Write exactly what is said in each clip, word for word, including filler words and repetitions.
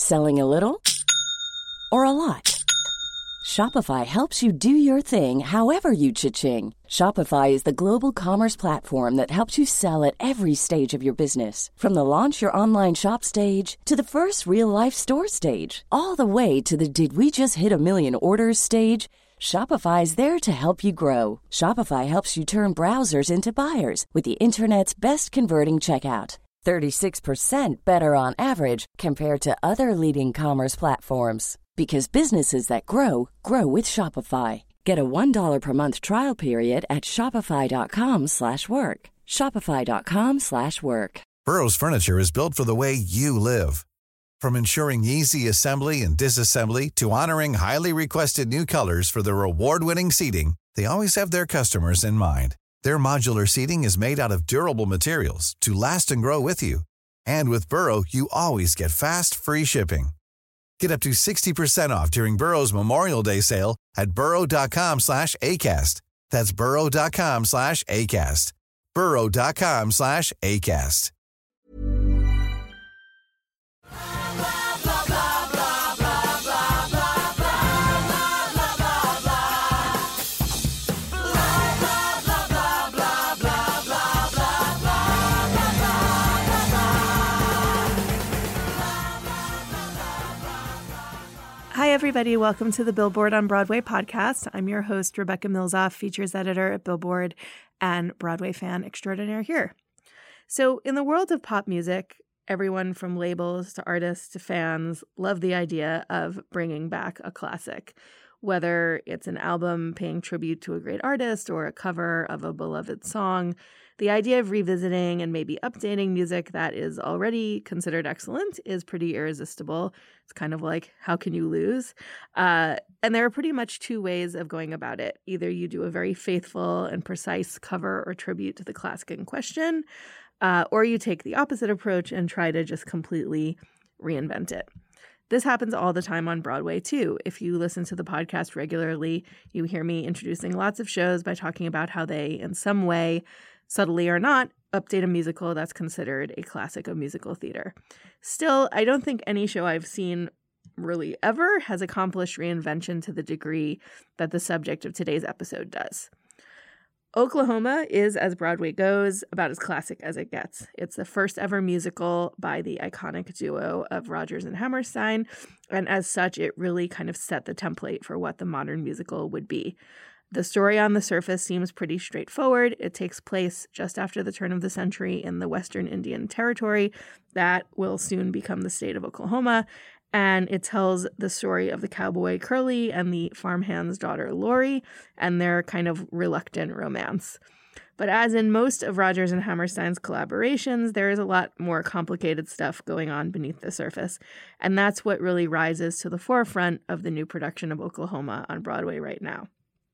Selling a little or a lot? Shopify helps you do your thing however you cha-ching. Shopify is the global commerce platform that helps you sell at every stage of your business. From the launch your online shop stage to the first real-life store stage, all the way to the did we just hit a million orders stage. Shopify is there to help you grow. Shopify helps you turn browsers into buyers with the internet's best converting checkout. thirty-six percent better on average compared to other leading commerce platforms. Because businesses that grow, grow with Shopify. Get a one dollar per month trial period at shopify.com slash work. Shopify.com slash work. Burrow's furniture is built for the way you live. From ensuring easy assembly and disassembly to honoring highly requested new colors for their award-winning seating, they always have their customers in mind. Their modular seating is made out of durable materials to last and grow with you. And with Burrow, you always get fast, free shipping. Get up to sixty percent off during Burrow's Memorial Day sale at burrow.com slash ACAST. That's burrow.com slash ACAST. burrow.com slash ACAST. Hi, everybody. Welcome to the Billboard on Broadway podcast. I'm your host, Rebecca Milzoff, features editor at Billboard and Broadway fan extraordinaire here. So in the world of pop music, everyone from labels to artists to fans love the idea of bringing back a classic, whether it's an album paying tribute to a great artist or a cover of a beloved song. The idea of revisiting and maybe updating music that is already considered excellent is pretty irresistible. It's kind of like, how can you lose? Uh, and there are pretty much two ways of going about it. Either you do a very faithful and precise cover or tribute to the classic in question, uh, or you take the opposite approach and try to just completely reinvent it. This happens all the time on Broadway, too. If you listen to the podcast regularly, you hear me introducing lots of shows by talking about how they, in some way, subtly or not, update a musical that's considered a classic of musical theater. Still, I don't think any show I've seen really ever has accomplished reinvention to the degree that the subject of today's episode does. Oklahoma is, as Broadway goes, about as classic as it gets. It's the first ever musical by the iconic duo of Rodgers and Hammerstein, and as such, it really kind of set the template for what the modern musical would be. The story on the surface seems pretty straightforward. It takes place just after the turn of the century in the Western Indian Territory that will soon become the state of Oklahoma, and it tells the story of the cowboy Curly and the farmhand's daughter Lori and their kind of reluctant romance. But as in most of Rodgers and Hammerstein's collaborations, there is a lot more complicated stuff going on beneath the surface, and that's what really rises to the forefront of the new production of Oklahoma on Broadway right now.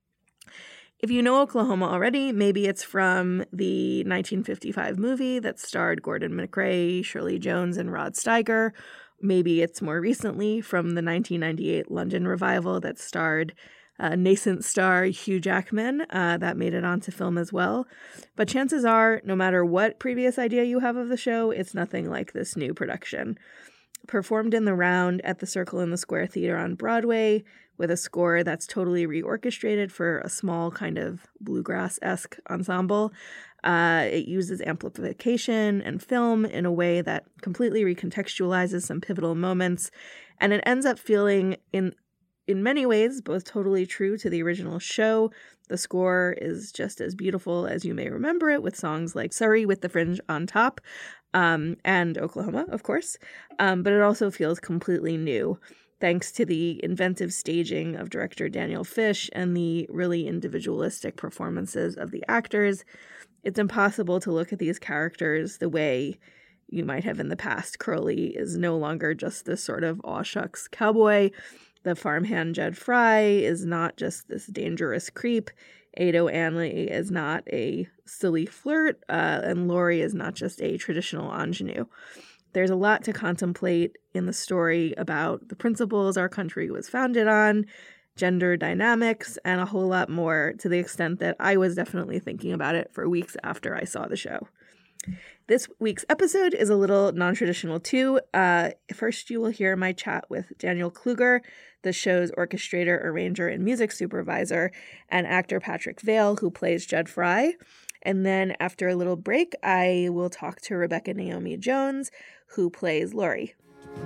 If you know Oklahoma already, maybe it's from the nineteen fifty-five movie that starred Gordon MacRae, Shirley Jones, and Rod Steiger. Maybe it's more recently from the nineteen ninety-eight London revival that starred uh, nascent star Hugh Jackman. Uh, that made it onto film as well. But chances are, no matter what previous idea you have of the show, it's nothing like this new production. Performed in the round at the Circle in the Square Theater on Broadway, with a score that's totally reorchestrated for a small kind of bluegrass-esque ensemble. Uh, it uses amplification and film in a way that completely recontextualizes some pivotal moments, and it ends up feeling, in in many ways, both totally true to the original show. The score is just as beautiful as you may remember it, with songs like Surrey with the Fringe on top, um, and Oklahoma, of course, um, but it also feels completely new, thanks to the inventive staging of director Daniel Fish and the really individualistic performances of the actors. It's impossible to look at these characters the way you might have in the past. Curly is no longer just this sort of aw shucks cowboy. The farmhand Jed Fry is not just this dangerous creep. Ado Anley is not a silly flirt, uh, and Lori is not just a traditional ingenue. There's a lot to contemplate in the story about the principles our country was founded on, gender dynamics, and a whole lot more, to the extent that I was definitely thinking about it for weeks after I saw the show. This week's episode is a little non-traditional too. Uh, first, you will hear my chat with Daniel Kluger, the show's orchestrator, arranger, and music supervisor, and actor Patrick Vale, who plays Judd Fry. And then after a little break, I will talk to Rebecca Naomi Jones, who plays Laurie.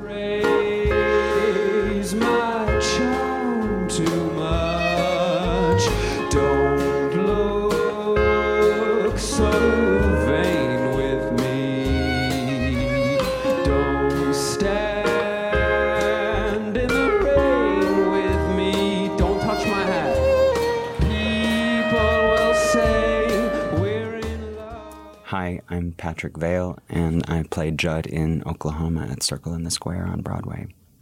Praise my charm too much. Don't look so vain with me. Don't stand in the rain with me. Don't touch my hat. People will say we're in love. Hi, I'm Patrick Vale, and I played Judd in Oklahoma at Circle in the Square on Broadway.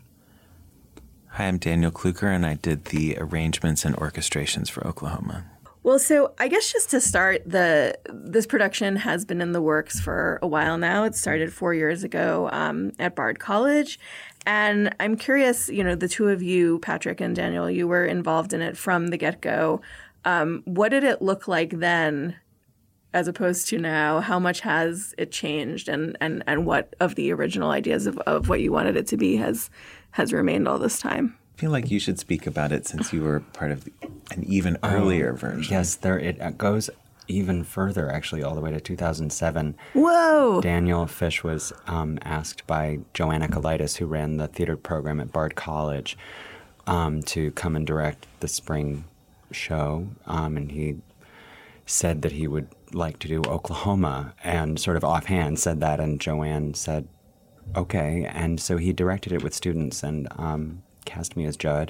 Hi, I'm Daniel Kluger, and I did the arrangements and orchestrations for Oklahoma. Well, so I guess just to start, the this production has been in the works for a while now. It started four years ago um, at Bard College. And I'm curious, you know, the two of you, Patrick and Daniel, you were involved in it from the get-go. Um, what did it look like then as opposed to now? How much has it changed? And, and, and what of the original ideas of, of what you wanted it to be has has remained all this time? I feel like you should speak about it since you were part of an even earlier um, version. Yes, there it goes even further, actually, all the way to two thousand seven. Whoa! Daniel Fish was um, asked by Joanna Kalitis, who ran the theater program at Bard College, um, to come and direct the spring show. Um, and he said that he would like to do Oklahoma, and sort of offhand said that, and Joanne said, okay. And so he directed it with students and um, cast me as Judd.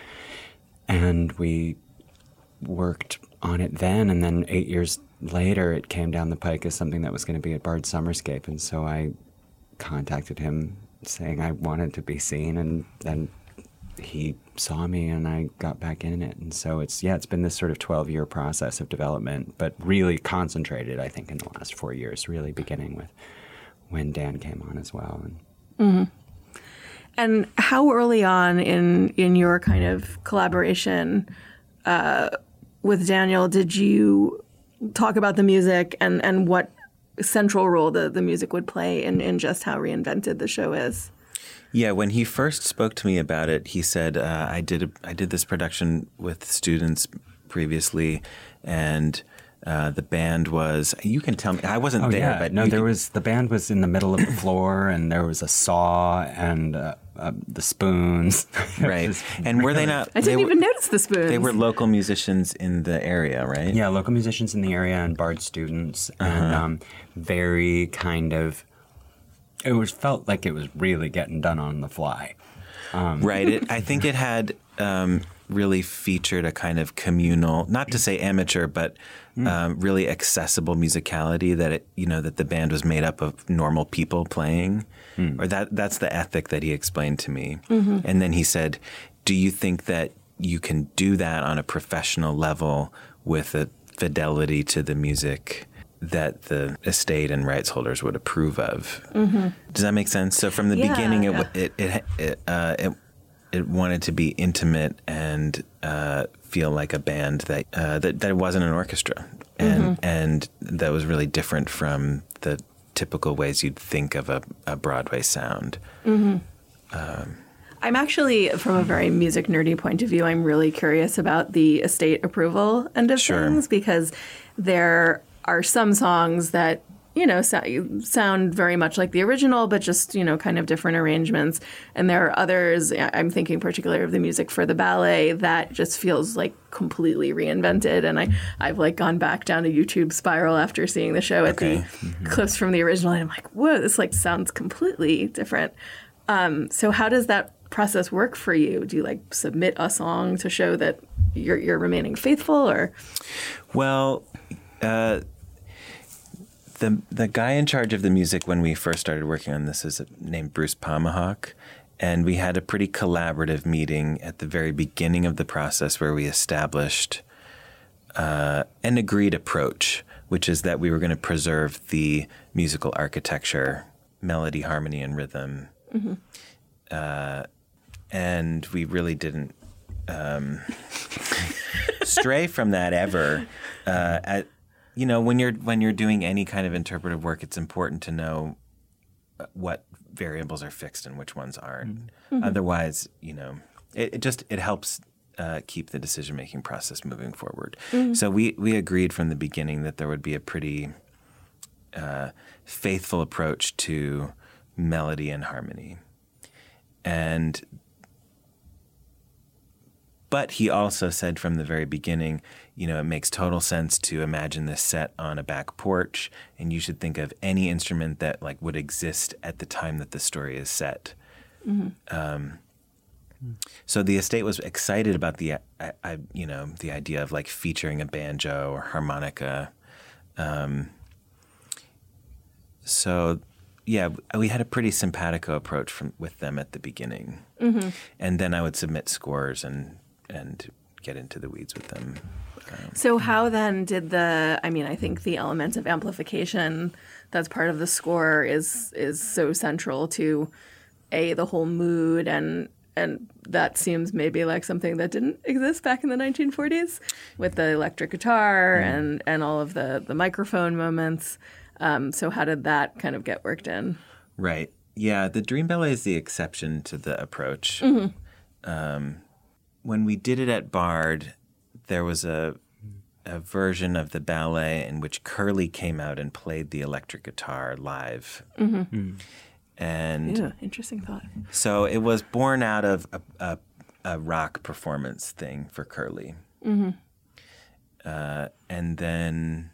And we worked on it then, and then eight years later it came down the pike as something that was going to be at Bard Summerscape. And so I contacted him saying I wanted to be seen, and then he saw me and I got back in it. And so it's, yeah, it's been this sort of twelve-year process of development, but really concentrated, I think, in the last four years, really beginning with when Dan came on as well. And, mm-hmm. And how early on in, in your kind of collaboration uh, with Daniel did you talk about the music and, and what central role the, the music would play in, in just how reinvented the show is? Yeah, when he first spoke to me about it, he said, uh, I did a, I did this production with students previously, and uh, the band was, you can tell me, I wasn't oh, there, yeah. but no, you there can, was, the band was in the middle of the floor, and there was a saw and uh, uh, the spoons. Right. And really, were they not? I didn't they even were, notice the spoons. They were local musicians in the area, right? Yeah, local musicians in the area and Bard students, Uh-huh. and um, very kind of, it was felt like it was really getting done on the fly. Um, right. It, I think it had um, really featured a kind of communal, not to say amateur, but um, really accessible musicality that it, you know, that the band was made up of normal people playing, mm. or that that's the ethic that he explained to me. Mm-hmm. And then he said, "Do you think that you can do that on a professional level with a fidelity to the music that the estate and rights holders would approve of?" Mm-hmm. Does that make sense? So from the yeah, beginning, it, yeah. it it it, uh, it it wanted to be intimate and uh, feel like a band that uh, that that wasn't an orchestra, and mm-hmm. and that was really different from the typical ways you'd think of a, a Broadway sound. Mm-hmm. Um, I'm actually, from a very music nerdy point of view, I'm really curious about the estate approval end of Sure. things, because there are some songs that, you know, so, sound very much like the original, but just, you know, kind of different arrangements. And there are others, I'm thinking particularly of the music for the ballet, that just feels like completely reinvented. And I, I've like gone back down a YouTube spiral after seeing the show at Okay. the mm-hmm. clips from the original. And I'm like, whoa, this like sounds completely different. Um, so how does that process work for you? Do you like submit a song to show that you're you're remaining faithful, or? Well, uh, the the guy in charge of the music when we first started working on this is named Bruce Pomahawk, and we had a pretty collaborative meeting at the very beginning of the process where we established uh, an agreed approach, which is that we were going to preserve the musical architecture, melody, harmony, and rhythm. Mm-hmm. Uh, and we really didn't um, stray from that ever. Uh, at, you know, when you're when you're doing any kind of interpretive work, it's important to know what variables are fixed and which ones aren't. Mm-hmm. Otherwise, you know, it, it just it helps uh, keep the decision making process moving forward. Mm-hmm. So we we agreed from the beginning that there would be a pretty uh, faithful approach to melody and harmony, and. But he also said from the very beginning, you know, it makes total sense to imagine this set on a back porch, and you should think of any instrument that like would exist at the time that the story is set. Mm-hmm. Um, so the estate was excited about the, I, I, you know, the idea of like featuring a banjo or harmonica. Um, so. Yeah, we had a pretty simpatico approach from with them at the beginning, mm-hmm. and then I would submit scores and and get into the weeds with them. Um, so how then did the? I mean, I think the element of amplification that's part of the score is is so central to a the whole mood, and and that seems maybe like something that didn't exist back in the nineteen forties with the electric guitar mm. and and all of the the microphone moments. Um, so how did that kind of get worked in? Right. Yeah, the Dream Ballet is the exception to the approach. Mm-hmm. Um, when we did it at Bard, there was a a version of the ballet in which Curly came out and played the electric guitar live. Mm-hmm. Mm. And yeah, interesting thought. So it was born out of a, a, a rock performance thing for Curly. Mm-hmm. Uh, and then...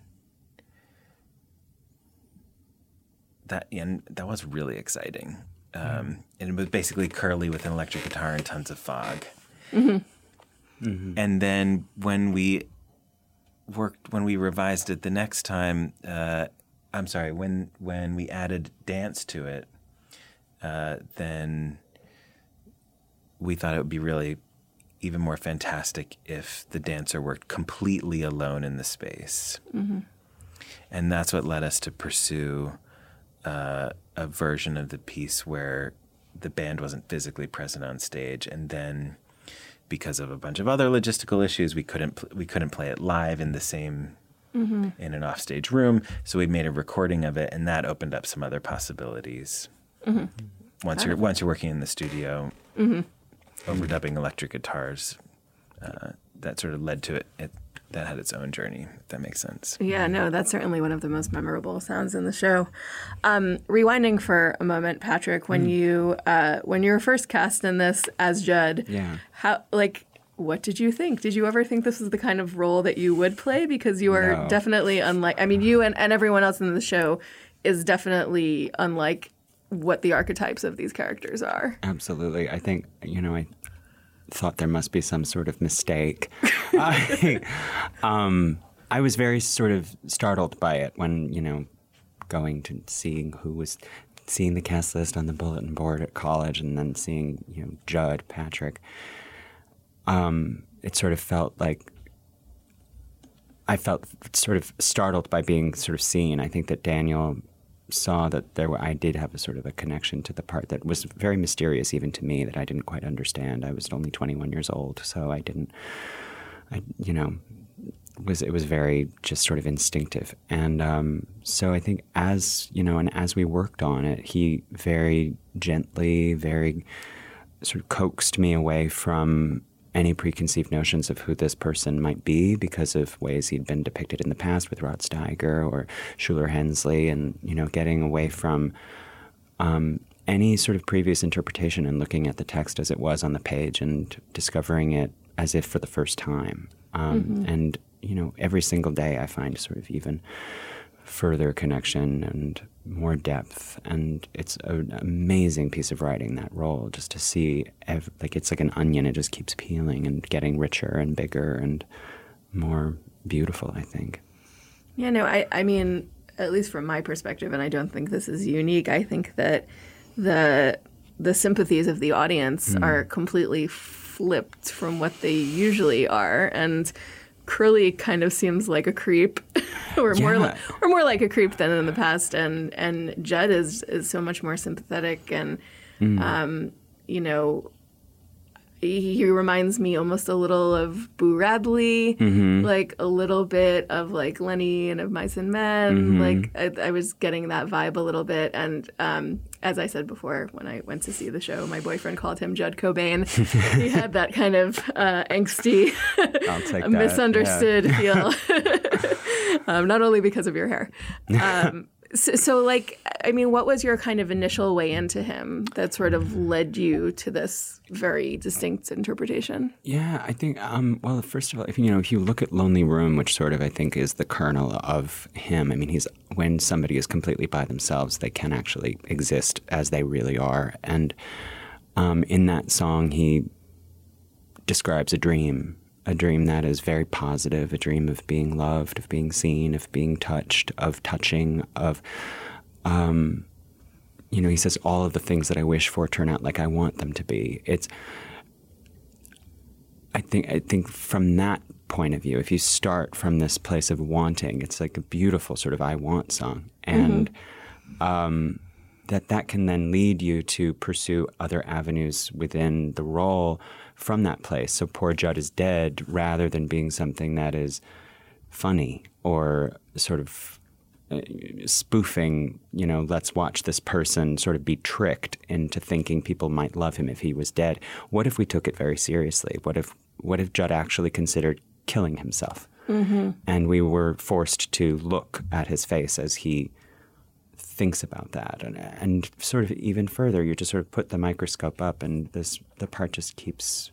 That and that was really exciting. Um, and it was basically Curly with an electric guitar and tons of fog. Mm-hmm. Mm-hmm. And then when we worked, when we revised it the next time, uh, I'm sorry, when when we added dance to it, uh, then we thought it would be really even more fantastic if the dancer worked completely alone in the space. Mm-hmm. And that's what led us to pursue Uh, a version of the piece where the band wasn't physically present on stage, and then because of a bunch of other logistical issues, we couldn't pl- we couldn't play it live in the same mm-hmm. in an offstage room. So we made a recording of it, and that opened up some other possibilities. Mm-hmm. Once you're once you're working in the studio, mm-hmm. overdubbing electric guitars, uh, that sort of led to it. it That had its own journey, if that makes sense. Yeah, no, that's certainly one of the most memorable sounds in the show. Um, rewinding for a moment, Patrick, when mm. you uh, when you were first cast in this as Judd, yeah. how like what did you think? Did you ever think this was the kind of role that you would play? Because you are no. definitely unlike. I mean, you and, and everyone else in the show is definitely unlike what the archetypes of these characters are. Absolutely, I think you know I. thought there must be some sort of mistake. I, um, I was very sort of startled by it when, you know, going to seeing who was, seeing the cast list on the bulletin board at college and then seeing, you know, Judd, Patrick. Um, it sort of felt like, I felt sort of startled by being sort of seen. I think that Daniel saw that there were, I did have a sort of a connection to the part that was very mysterious even to me that I didn't quite understand. I was only twenty-one years old, so I didn't, I you know, was it was very just sort of instinctive. And um, so I think as, you know, and as we worked on it, he very gently, very sort of coaxed me away from any preconceived notions of who this person might be because of ways he'd been depicted in the past with Rod Steiger or Shuler Hensley, and, you know, getting away from um, any sort of previous interpretation and looking at the text as it was on the page and discovering it as if for the first time. Um, mm-hmm. And, you know, every single day I find sort of even further connection and more depth, and it's an amazing piece of writing, that role, just to see ev- like it's like an onion, it just keeps peeling and getting richer and bigger and more beautiful, I think. Yeah, no, I, I mean, at least from my perspective, and I don't think this is unique, I think that the the sympathies of the audience mm. are completely flipped from what they usually are, and Curly kind of seems like a creep, or yeah. more, li- or more like a creep than in the past. And and Judd is is so much more sympathetic, and mm. um, you know, he, he reminds me almost a little of Boo Radley, mm-hmm. like a little bit of like Lenny and of Mice and Men. Mm-hmm. Like I, I was getting that vibe a little bit. And um, as I said before, when I went to see the show, my boyfriend called him Judd Cobain. He had that kind of uh, angsty, misunderstood yeah. feel. um, not only because of your hair. Um, So, so, like, I mean, what was your kind of initial way into him that sort of led you to this very distinct interpretation? Yeah, I think, um, well, first of all, if you know, if you look at Lonely Room, which sort of I think is the kernel of him, I mean, he's when somebody is completely by themselves, they can actually exist as they really are. And um, in that song, he describes a dream. A dream that is very positive, a dream of being loved, of being seen, of being touched, of touching, of, um, you know, he says all of the things that I wish for turn out like I want them to be. It's, I think, I think from that point of view, if you start from this place of wanting, it's like a beautiful sort of I want song. And mm-hmm. um, that that can then lead you to pursue other avenues within the role from that place. So Poor Judd is Dead, rather than being something that is funny or sort of uh, spoofing, you know, let's watch this person sort of be tricked into thinking people might love him if he was dead. What if we took it very seriously? What if what if Judd actually considered killing himself? Mm-hmm. And we were forced to look at his face as he thinks about that, and, and sort of even further, you just sort of put the microscope up, and this the part just keeps.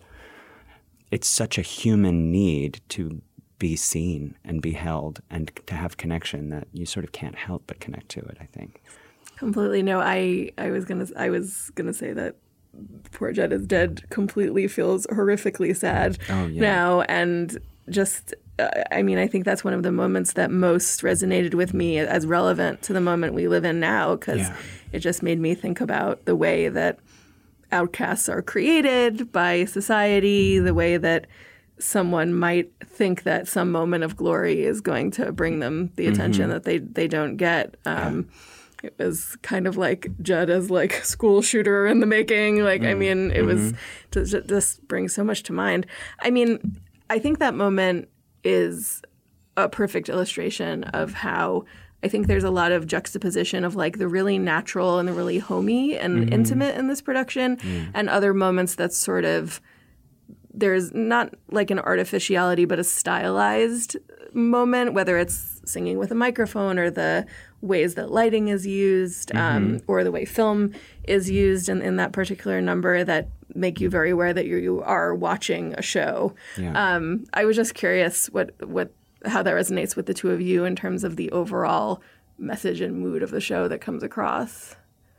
It's such a human need to be seen and be held and to have connection that you sort of can't help but connect to it, I think. Completely. No, I, I was gonna I was gonna say that Poor Judd is Dead completely feels horrifically sad oh, yeah. now, and just. I mean, I think that's one of the moments that most resonated with me as relevant to the moment we live in now, because yeah. it just made me think about the way that outcasts are created by society, the way that someone might think that some moment of glory is going to bring them the attention mm-hmm. that they, they don't get. Um, yeah. It was kind of like Judd as like school shooter in the making. Like, mm-hmm. I mean, it was just, just brings so much to mind. I mean, I think that moment is a perfect illustration of how I think there's a lot of juxtaposition of like the really natural and the really homey and mm-hmm. intimate in this production mm. and other moments that's sort of there's not like an artificiality but a stylized moment, whether it's singing with a microphone or the ways that lighting is used mm-hmm. um, or the way film is used in, in that particular number that make you very aware that you, you are watching a show. Yeah. Um, I was just curious what what how that resonates with the two of you in terms of the overall message and mood of the show that comes across.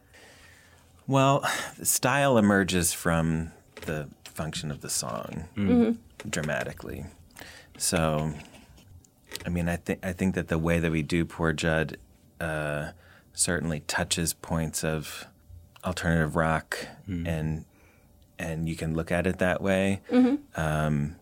Well, the style emerges from the function of the song mm-hmm. dramatically. So, I mean, I think I think that the way that we do Poor Judd uh, certainly touches points of alternative rock, mm. and and you can look at it that way. Mm-hmm. Um,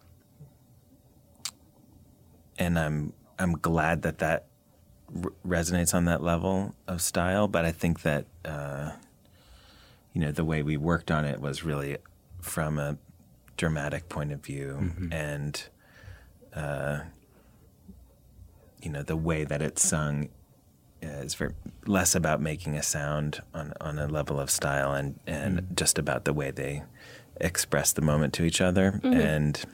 and I'm I'm glad that that r- resonates on that level of style. But I think that uh, you know the way we worked on it was really from a dramatic point of view, mm-hmm. and uh, you know the way that it's sung is very less about making a sound on on a level of style, and and mm-hmm. just about the way they express the moment to each other. Mm-hmm. And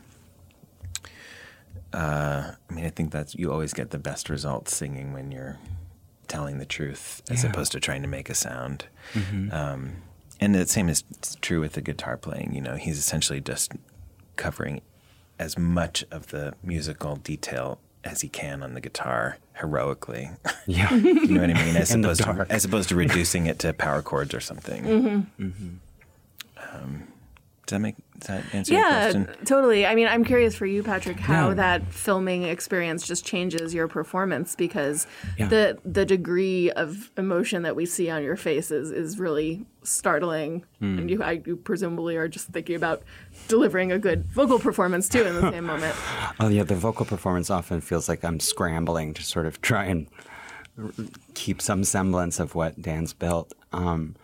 uh, I mean, I think that's you always get the best results singing when you're telling the truth as yeah. opposed to trying to make a sound. Mm-hmm. Um, and the same is true with the guitar playing. You know, he's essentially just covering as much of the musical detail as he can on the guitar heroically. Yeah. You know what I mean? As opposed to, as opposed to reducing it to power chords or something. Mm-hmm. Mm-hmm. Um, does that make does that answer yeah, your question? Yeah, totally. I mean, I'm curious for you, Patrick, how yeah. that filming experience just changes your performance, because yeah. the the degree of emotion that we see on your face is, is really startling. Mm. And you, I, you presumably are just thinking about delivering a good vocal performance, too, in the same moment. Oh, yeah, the vocal performance often feels like I'm scrambling to sort of try and keep some semblance of what Dan's built. Um,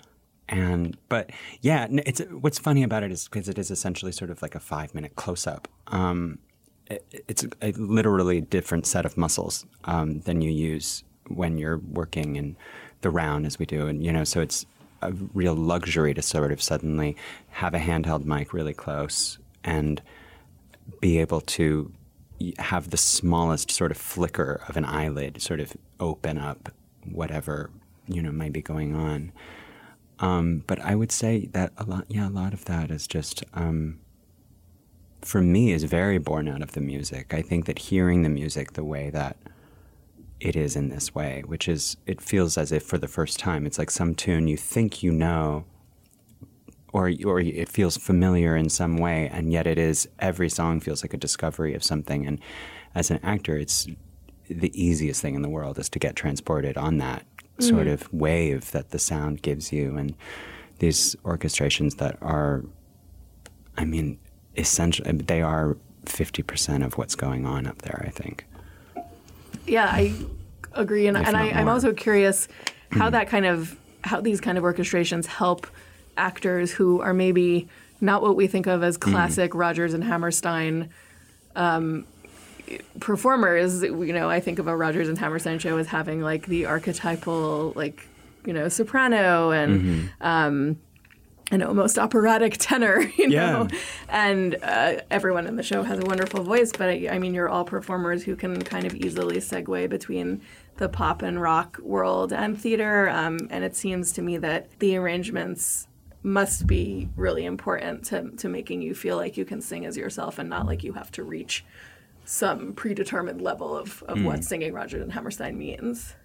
And but yeah, it's what's funny about it is because it is essentially sort of like a five minute close up. Um, it, it's a, a literally different set of muscles um, than you use when you're working in the round as we do, and you know, so it's a real luxury to sort of suddenly have a handheld mic really close and be able to have the smallest sort of flicker of an eyelid sort of open up whatever you know might be going on. Um, but I would say that a lot, yeah, a lot of that is just, um, for me, is very born out of the music. I think that hearing the music the way that it is in this way, which is, it feels as if for the first time, it's like some tune you think you know, or or it feels familiar in some way, and yet it is, every song feels like a discovery of something. And as an actor, it's the easiest thing in the world is to get transported on that sort of wave that the sound gives you, and these orchestrations that are, I mean, essentially, they are fifty percent of what's going on up there, I think. Yeah, I agree, and, and I, I'm also curious how that kind of, how these kind of orchestrations help actors who are maybe not what we think of as classic mm. Rodgers and Hammerstein um, performers. You know, I think of a Rodgers and Hammerstein show as having like the archetypal, like, you know, soprano and mm-hmm. um, an almost operatic tenor, you know, yeah. and uh, everyone in the show has a wonderful voice. But I, I mean, you're all performers who can kind of easily segue between the pop and rock world and theater. Um, and it seems to me that the arrangements must be really important to, to making you feel like you can sing as yourself and not like you have to reach some predetermined level of, of mm. what singing Rodgers and Hammerstein means.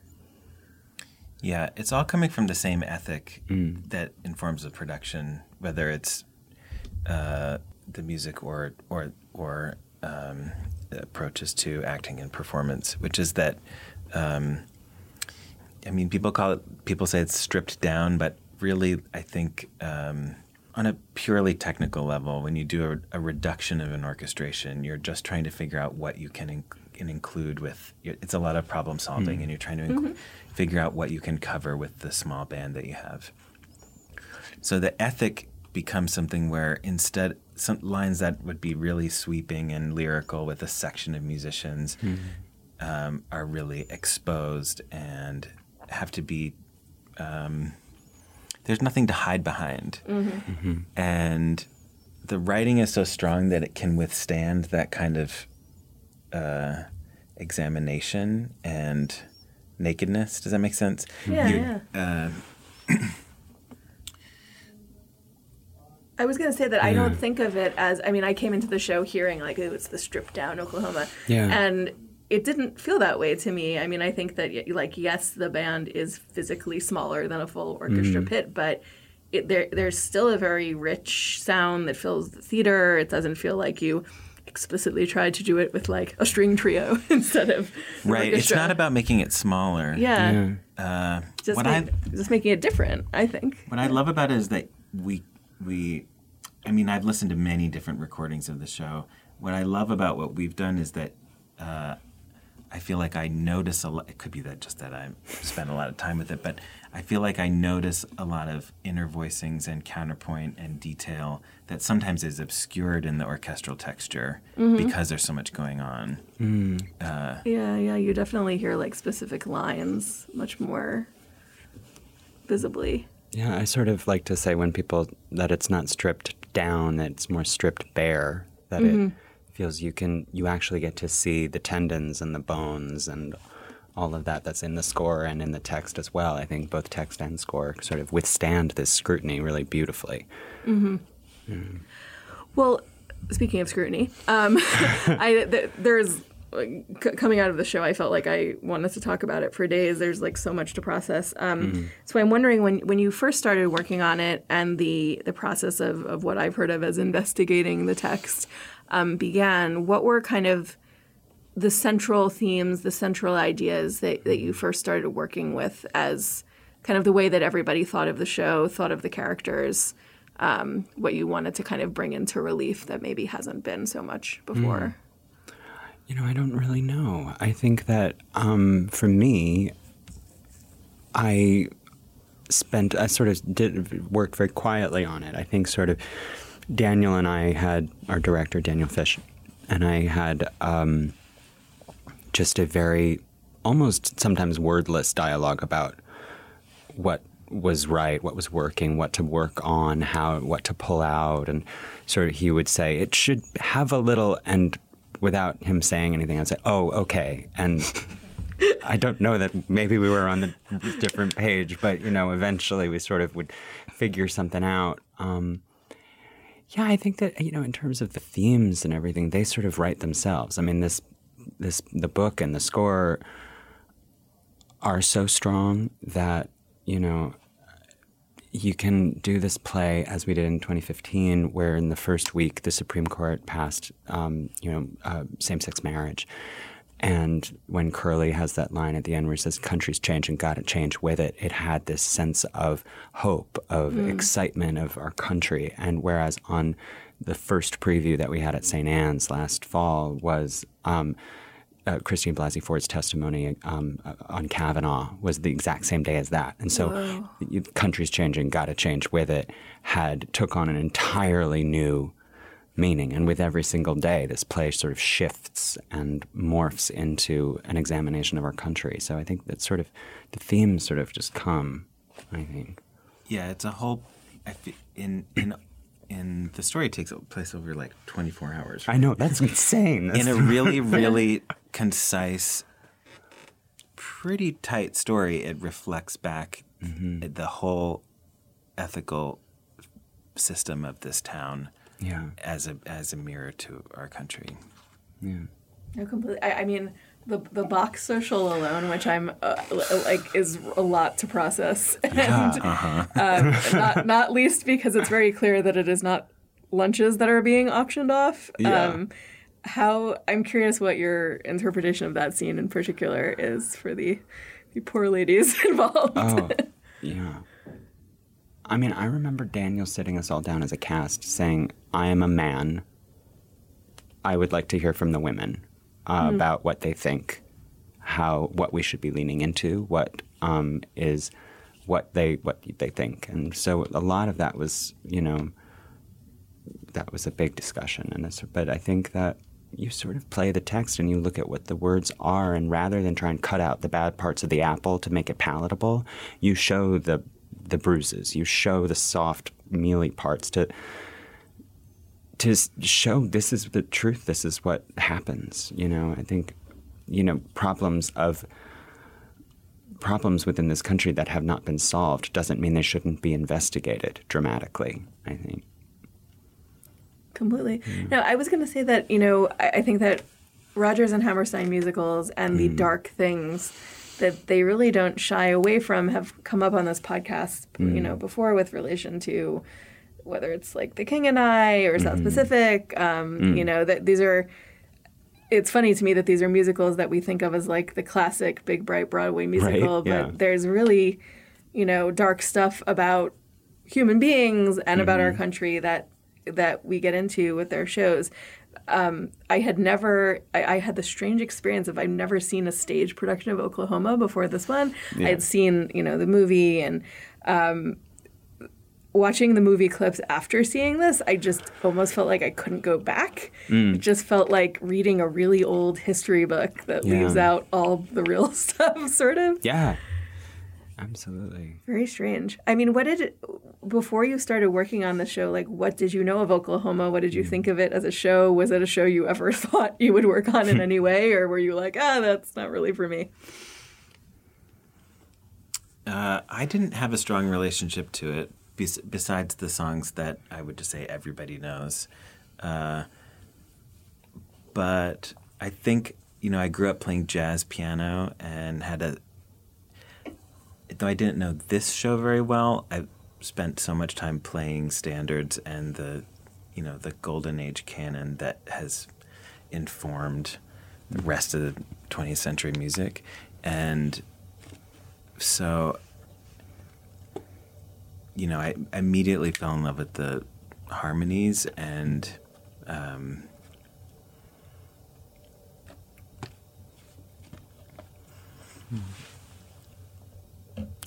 Yeah, it's all coming from the same ethic mm. that informs the production, whether it's uh, the music or or or um, approaches to acting and performance, which is that, um, I mean, people call it, people say it's stripped down, but really, I think um, on a purely technical level, when you do a, a reduction of an orchestration, you're just trying to figure out what you can, inc- can include with, it's a lot of problem solving, mm. and you're trying to inc- mm-hmm. figure out what you can cover with the small band that you have. So the ethic becomes something where instead, some lines that would be really sweeping and lyrical with a section of musicians mm. um, are really exposed and have to be... Um, there's nothing to hide behind. Mm-hmm. Mm-hmm. And the writing is so strong that it can withstand that kind of uh, examination and nakedness. Does that make sense? Yeah, you, yeah. Uh, I was going to say that yeah. I don't think of it as, I mean, I came into the show hearing like it was the stripped down Oklahoma. Yeah. And it didn't feel that way to me. I mean, I think that, like, yes, the band is physically smaller than a full orchestra mm. pit, but it, there, there's still a very rich sound that fills the theater. It doesn't feel like you explicitly tried to do it with, like, a string trio instead of right. orchestra. It's not about making it smaller. Yeah. yeah. Uh, just, what make, I, just making it different, I think. What I love about it is that we, we, I mean, I've listened to many different recordings of the show. What I love about what we've done is that uh, I feel like I notice a lot. It could be that just that I spent a lot of time with it, but I feel like I notice a lot of inner voicings and counterpoint and detail that sometimes is obscured in the orchestral texture mm-hmm. because there's so much going on. Mm. Uh, yeah, yeah, you definitely hear like specific lines much more visibly. Yeah, I sort of like to say when people that it's not stripped down, that it's more stripped bare, that mm-hmm. it feels you can you actually get to see the tendons and the bones and all of that that's in the score and in the text as well. I think both text and score sort of withstand this scrutiny really beautifully. Mm-hmm. Mm. Well, speaking of scrutiny, um, I th- there's like, c- coming out of the show, I felt like I wanted to talk about it for days. There's like so much to process. Um, mm. So I'm wondering when when you first started working on it and the the process of, of what I've heard of as investigating the text um, began, what were kind of the central themes, the central ideas that, that you first started working with as kind of the way that everybody thought of the show, thought of the characters, um, what you wanted to kind of bring into relief that maybe hasn't been so much before? Mm. You know, I don't really know. I think that um, for me, I spent, I sort of did work very quietly on it. I think sort of Daniel and I had, our director, Daniel Fish, and I had um, just a very, almost sometimes wordless dialogue about what was right, what was working, what to work on, how, what to pull out. And sort of he would say, it should have a little, and without him saying anything, I'd say, oh, okay. And I don't know that maybe we were on the different page, but, you know, eventually we sort of would figure something out. Um, yeah, I think that, you know, in terms of the themes and everything, they sort of write themselves. I mean, this, this, the book and the score are so strong that, you know, you can do this play as we did in twenty fifteen, where in the first week the Supreme Court passed, um, you know, uh, same-sex marriage. And when Curly has that line at the end where he says, countries change and gotta change with it, it had this sense of hope, of mm. excitement of our country. And whereas on the first preview that we had at Saint Anne's last fall was um, uh, Christine Blasey Ford's testimony um, on Kavanaugh was the exact same day as that. And so Whoa. countries changing, gotta change with it had took on an entirely new meaning. And with every single day, this play sort of shifts and morphs into an examination of our country. So I think that sort of the themes sort of just come, I think. Yeah, it's a whole, I feel, in, in, in the story takes place over like twenty-four hours. Right? I know, that's insane. That's in a really, really concise, pretty tight story, it reflects back mm-hmm. the whole ethical system of this town. Yeah, as a as a mirror to our country. Yeah, no, completely. I, I mean, the the box social alone, which I'm uh, like, is a lot to process, and yeah, uh-huh. um, not not least because it's very clear that it is not lunches that are being auctioned off. Yeah. Um, how I'm curious what your interpretation of that scene in particular is for the the poor ladies involved. Oh, yeah. I mean, I remember Daniel sitting us all down as a cast saying, I am a man. I would like to hear from the women uh, mm. about what they think, how, what we should be leaning into, what um, is, what they, what they think. And so a lot of that was, you know, that was a big discussion. And it's, but I think that you sort of play the text and you look at what the words are, and rather than try and cut out the bad parts of the apple to make it palatable, you show the the bruises, you show the soft, mealy parts to to show this is the truth, this is what happens. You know, I think, you know, problems of problems within this country that have not been solved doesn't mean they shouldn't be investigated dramatically, I think. Completely. Yeah. No, I was going to say that, you know, I, I think that Rodgers and Hammerstein musicals and the mm. dark things that they really don't shy away from have come up on this podcast, mm. you know, before with relation to whether it's like The King and I or South mm. Pacific. Um, mm. You know, that these are. It's funny to me that these are musicals that we think of as like the classic big bright Broadway musical, right? Yeah. But there's really, you know, dark stuff about human beings and mm-hmm. about our country that that we get into with their shows. Um, I had never, I, I had the strange experience of I'd never seen a stage production of Oklahoma before this one. Yeah. I had seen, you know, the movie, and um, watching the movie clips after seeing this, I just almost felt like I couldn't go back. Mm. It just felt like reading a really old history book that yeah. leaves out all the real stuff, sort of. Yeah. Absolutely. Very strange. I mean, what did, it, before you started working on the show, like, what did you know of Oklahoma? What did you mm. think of it as a show? Was it a show you ever thought you would work on in any way? Or were you like, ah, that's not really for me? Uh, I didn't have a strong relationship to it, bes- besides the songs that I would just say everybody knows. Uh, but I think, you know, I grew up playing jazz piano and had a, though I didn't know this show very well, I spent so much time playing standards and the, you know, the golden age canon that has informed the rest of the twentieth century music. And so, you know, I immediately fell in love with the harmonies and um,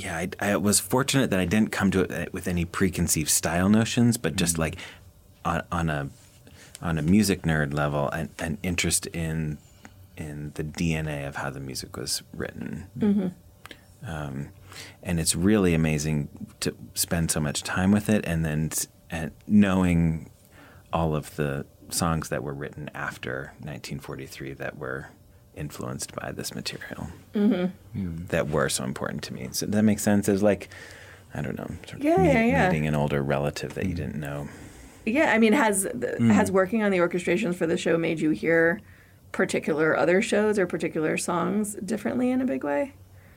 yeah, I, I was fortunate that I didn't come to it with any preconceived style notions, but just like on, on a on a music nerd level, an, an interest in in the D N A of how the music was written. Mm-hmm. Um, and it's really amazing to spend so much time with it, and then and knowing all of the songs that were written after nineteen forty-three that were influenced by this material, mm-hmm. mm. that were so important to me. So that makes sense. It was like, I don't know, sort of yeah, meet, yeah, yeah. meeting an older relative that you didn't know. Yeah, I mean, has mm. has working on the orchestrations for the show made you hear particular other shows or particular songs differently in a big way?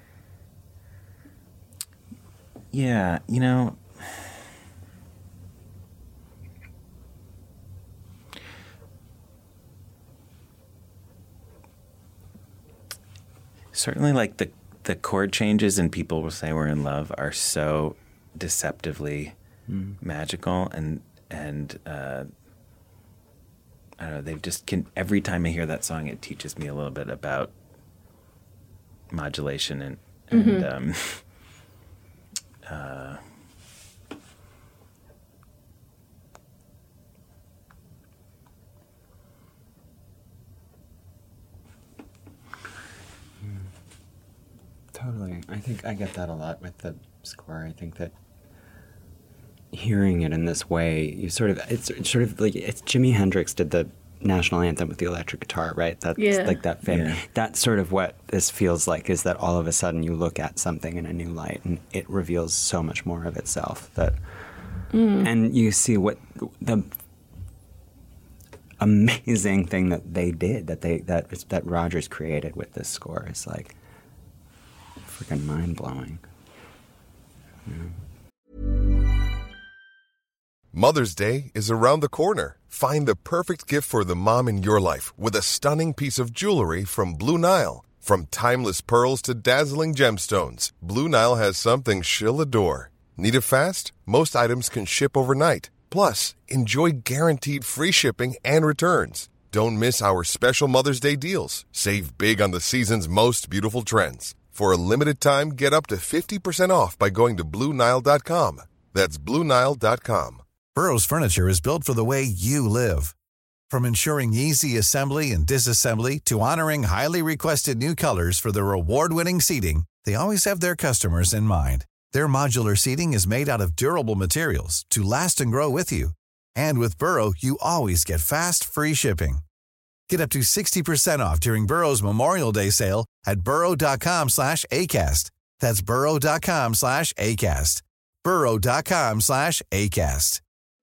Yeah, you know, certainly like the the chord changes in People Will Say We're in Love are so deceptively mm. magical, and and uh, I don't know, they've just can every time I hear that song, it teaches me a little bit about modulation and and mm-hmm. um, uh, Totally. I think I get that a lot with the score. I think that hearing it in this way, you sort of, it's, it's sort of like, it's Jimi Hendrix did the national anthem with the electric guitar, right? That's yeah. like that fame. Yeah. That's sort of what this feels like, is that all of a sudden you look at something in a new light and it reveals so much more of itself. That, mm. and you see what the amazing thing that they did, that they, that, that Rodgers created with this score is like, freaking mind-blowing. Yeah. Mother's Day is around the corner. Find the perfect gift for the mom in your life with a stunning piece of jewelry from Blue Nile. From timeless pearls to dazzling gemstones, Blue Nile has something she'll adore. Need it fast? Most items can ship overnight. Plus, enjoy guaranteed free shipping and returns. Don't miss our special Mother's Day deals. Save big on the season's most beautiful trends. For a limited time, get up to fifty percent off by going to Blue Nile dot com. That's Blue Nile dot com. Burrow's furniture is built for the way you live. From ensuring easy assembly and disassembly to honoring highly requested new colors for their award-winning seating, they always have their customers in mind. Their modular seating is made out of durable materials to last and grow with you. And with Burrow, you always get fast, free shipping. Get up to sixty percent off during Burrow's Memorial Day sale at burrow.com slash ACAST. That's burrow.com slash ACAST. burrow.com slash ACAST.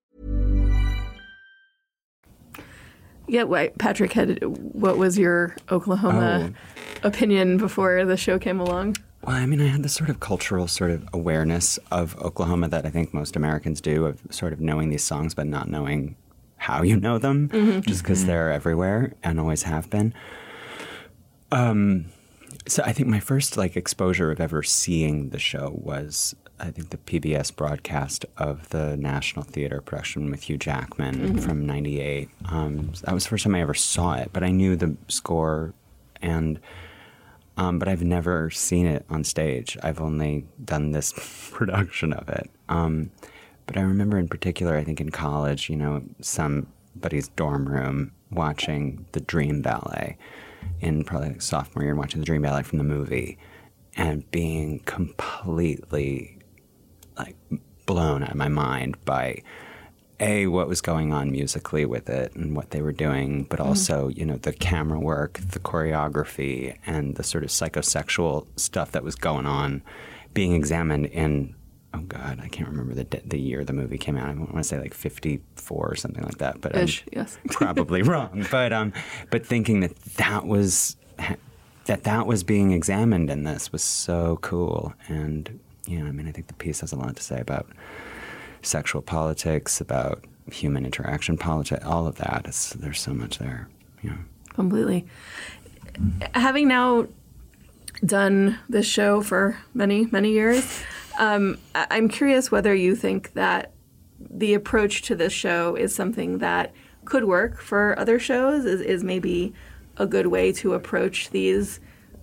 Yeah, wait, Patrick, had, what was your Oklahoma oh. opinion before the show came along? Well, I mean, I had this sort of cultural sort of awareness of Oklahoma that I think most Americans do, of sort of knowing these songs but not knowing how you know them, mm-hmm. just because they're everywhere and always have been. Um, so I think my first like exposure of ever seeing the show was, I think, the P B S broadcast of the National Theater production with Hugh Jackman mm-hmm. from ninety-eight. Um, that was the first time I ever saw it, but I knew the score, and um, but I've never seen it on stage. I've only done this production of it. Um, But I remember in particular, I think in college, you know, somebody's dorm room watching the Dream Ballet in probably like sophomore year, watching the Dream Ballet from the movie and being completely like blown out of my mind by A, what was going on musically with it and what they were doing, but also, mm-hmm. you know, the camera work, the choreography, and the sort of psychosexual stuff that was going on being examined in, oh God, I can't remember the the year the movie came out. I want to say like fifty-four or something like that, but Ish, I'm yes. probably wrong. But um, but thinking that that was that that was being examined in this was so cool. And you know, I mean, I think the piece has a lot to say about sexual politics, about human interaction politics, all of that. It's, there's so much there. Yeah, completely. Having now done this show for many many years. Um, I'm curious whether you think that the approach to this show is something that could work for other shows, is, is maybe a good way to approach these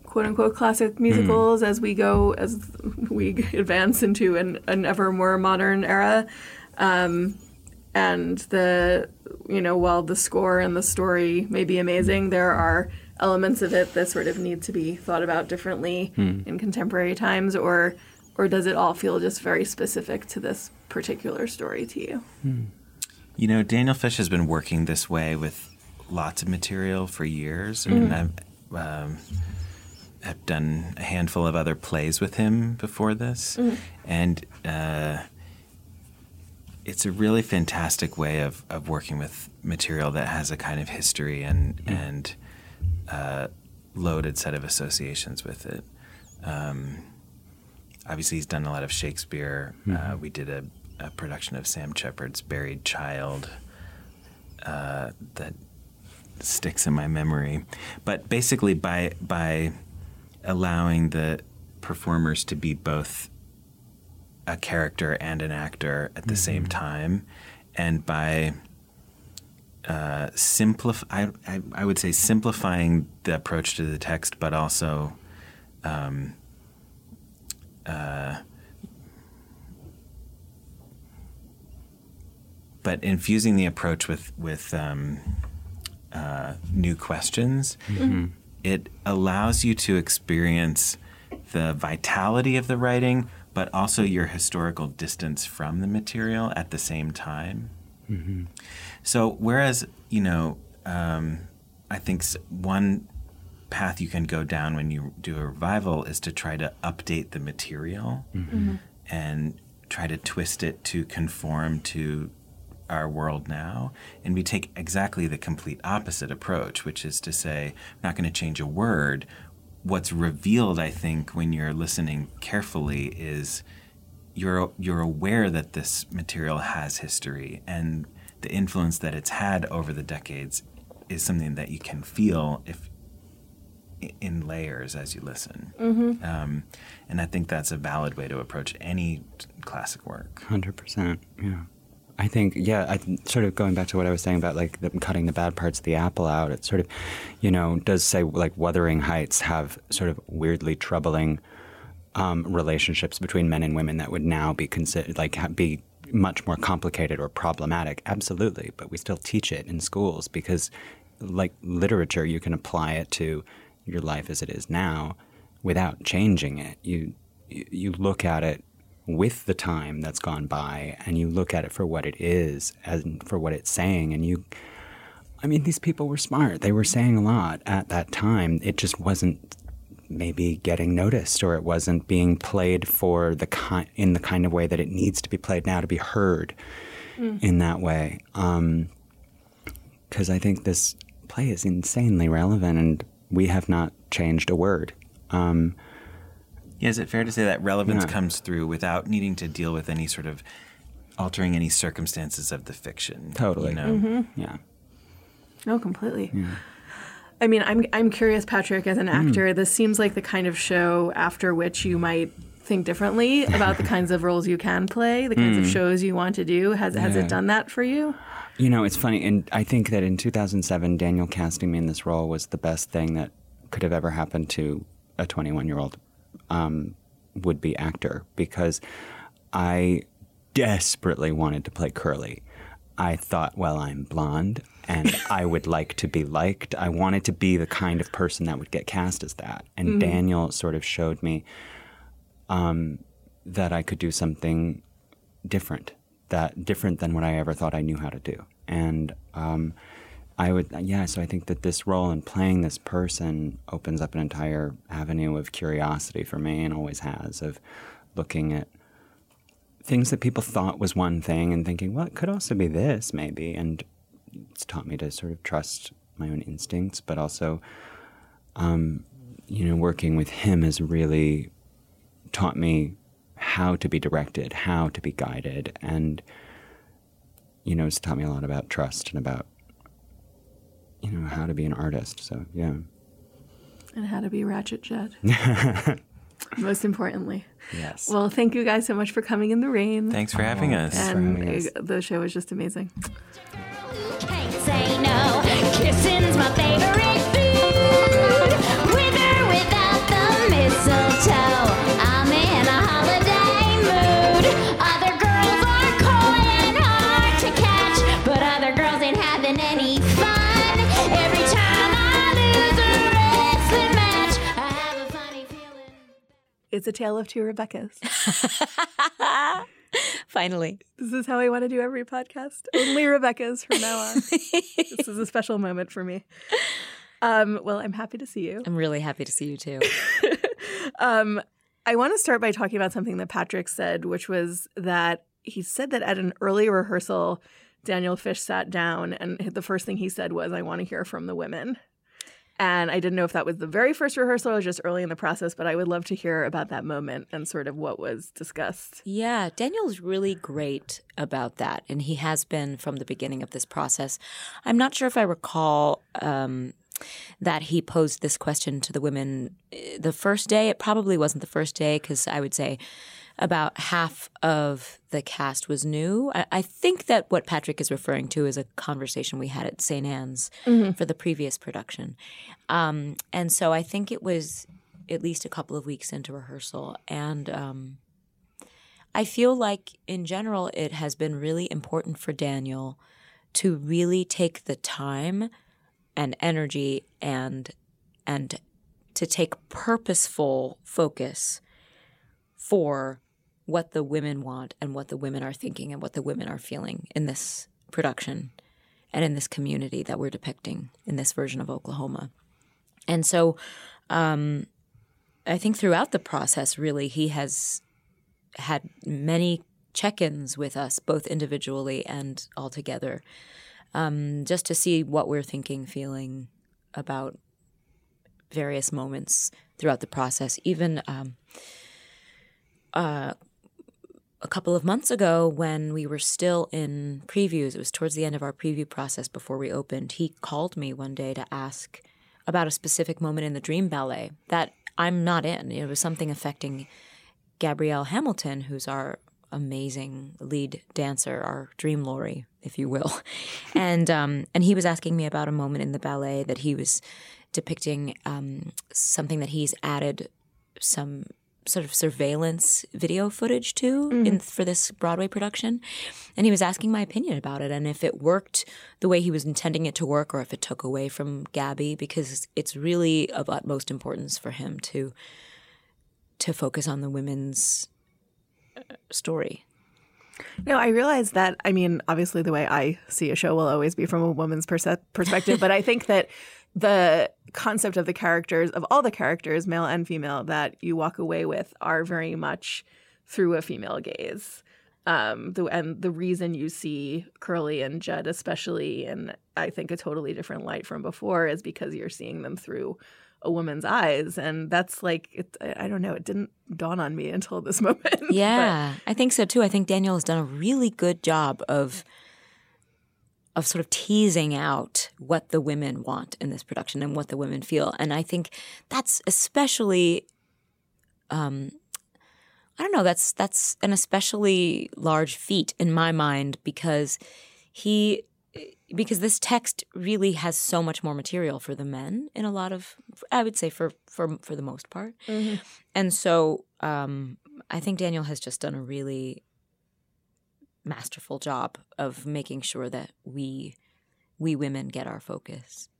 quote-unquote classic musicals mm. as we go, as we advance into an, an ever more modern era. Um, and the, you know, while the score and the story may be amazing, there are elements of it that sort of need to be thought about differently mm. in contemporary times, or or does it all feel just very specific to this particular story to you? Mm. You know, Daniel Fish has been working this way with lots of material for years, mm. and I've um, I've done a handful of other plays with him before this, mm. and uh, it's a really fantastic way of, of working with material that has a kind of history and mm. and uh, loaded set of associations with it. Um, obviously, he's done a lot of Shakespeare. Mm. Uh, we did a, a production of Sam Shepard's Buried Child uh, that sticks in my memory. But basically, by by allowing the performers to be both a character and an actor at the mm-hmm. same time, and by uh, simplif- I, I, I would say simplifying the approach to the text, but also um, uh, but infusing the approach with with um, uh, new questions. Mm-hmm. It allows you to experience the vitality of the writing, but also your historical distance from the material at the same time. Mm-hmm. So whereas, you know, um, I think one path you can go down when you do a revival is to try to update the material mm-hmm. Mm-hmm. and try to twist it to conform to our world now. And we take exactly the complete opposite approach, which is to say, I'm not going to change a word. What's revealed, I think, when you're listening carefully is you're you're aware that this material has history, and the influence that it's had over the decades is something that you can feel if in layers as you listen. Mm-hmm. Um, and I think that's a valid way to approach any classic work. one hundred percent, yeah. I think, yeah, I sort of going back to what I was saying about like the, cutting the bad parts of the apple out, it sort of, you know, does say like Wuthering Heights have sort of weirdly troubling um, relationships between men and women that would now be considered like ha- be much more complicated or problematic. Absolutely. But we still teach it in schools because like literature, you can apply it to your life as it is now without changing it. You you look at it with the time that's gone by, and you look at it for what it is and for what it's saying. And you, I mean, these people were smart. They were saying a lot at that time. It just wasn't maybe getting noticed, or it wasn't being played for the ki- in the kind of way that it needs to be played now to be heard mm. in that way. Um, 'cause I think this play is insanely relevant, and we have not changed a word. Um, Yeah, is it fair to say that relevance yeah. comes through without needing to deal with any sort of altering any circumstances of the fiction? Totally. You know? Mm-hmm. Yeah. No, completely. Yeah. I mean, I'm I'm curious, Patrick, as an actor, mm. this seems like the kind of show after which you might think differently about the kinds of roles you can play, the kinds mm. of shows you want to do. Has has yeah. it done that for you? You know, it's funny, and I think that in two thousand seven, Daniel casting me in this role was the best thing that could have ever happened to a twenty-one-year-old Um, would-be actor, because I desperately wanted to play Curly. I thought, well, I'm blonde and I would like to be liked. I wanted to be the kind of person that would get cast as that. And mm-hmm. Daniel sort of showed me um, that I could do something different, that different than what I ever thought I knew how to do. And um, I would, yeah, so I think that this role and playing this person opens up an entire avenue of curiosity for me, and always has, of looking at things that people thought was one thing and thinking, well, it could also be this, maybe. And it's taught me to sort of trust my own instincts, but also, um, you know, working with him has really taught me how to be directed, how to be guided, and, you know, it's taught me a lot about trust and about, you know, how to be an artist. So, yeah. And how to be Ratchet Jed. Most importantly. Yes. Well, thank you guys so much for coming in the rain. Thanks for having us. And for having us. The show was just amazing. Can't say no. Kissing's my favorite food. With or without ain't having any fun. Every time I lose a wrestling match, I have a funny feeling. It's a tale of two Rebeccas. Finally. This is how I want to do every podcast. Only Rebeccas from now on. This is a special moment for me. Um, well, I'm happy to see you. I'm really happy to see you too. um, I want to start by talking about something that Patrick said, which was that he said that at an early rehearsal, Daniel Fish sat down and the first thing he said was, I want to hear from the women. And I didn't know if that was the very first rehearsal or just early in the process, but I would love to hear about that moment and sort of what was discussed. Yeah, Daniel's really great about that, and he has been from the beginning of this process. I'm not sure if I recall um, that he posed this question to the women the first day. It probably wasn't the first day because I would say about half of the cast was new. I, I think that what Patrick is referring to is a conversation we had at Saint Anne's mm-hmm. for the previous production. Um, and so I think it was at least a couple of weeks into rehearsal. And um, I feel like in general it has been really important for Daniel to really take the time and energy and and to take purposeful focus for what the women want and what the women are thinking and what the women are feeling in this production and in this community that we're depicting in this version of Oklahoma. And so um, I think throughout the process, really, he has had many check-ins with us, both individually and all together, um, just to see what we're thinking, feeling about various moments throughout the process. Even um, uh, a couple of months ago when we were still in previews, it was towards the end of our preview process before we opened, he called me one day to ask about a specific moment in the Dream Ballet that I'm not in. It was something affecting Gabrielle Hamilton, who's our amazing lead dancer, our dream Laurie, if you will. And um, and he was asking me about a moment in the ballet that he was depicting um, something that he's added some sort of surveillance video footage to mm. in, for this Broadway production. And he was asking my opinion about it and if it worked the way he was intending it to work or if it took away from Gabby, because it's really of utmost importance for him to to focus on the women's story. No, I realize that, I mean, obviously the way I see a show will always be from a woman's perse- perspective, but I think that the concept of the characters, of all the characters, male and female, that you walk away with are very much through a female gaze. Um, the, and the reason you see Curly and Judd especially in, I think, a totally different light from before is because you're seeing them through a woman's eyes. And that's like, it, I don't know, it didn't dawn on me until this moment. Yeah, I think so too. I think Daniel has done a really good job of of sort of teasing out what the women want in this production and what the women feel. And I think that's especially, um, I don't know, that's that's an especially large feat in my mind because he, because this text really has so much more material for the men in a lot of, I would say for for, for the most part. Mm-hmm. And so um, I think Daniel has just done a really masterful job of making sure that we we women get our focus.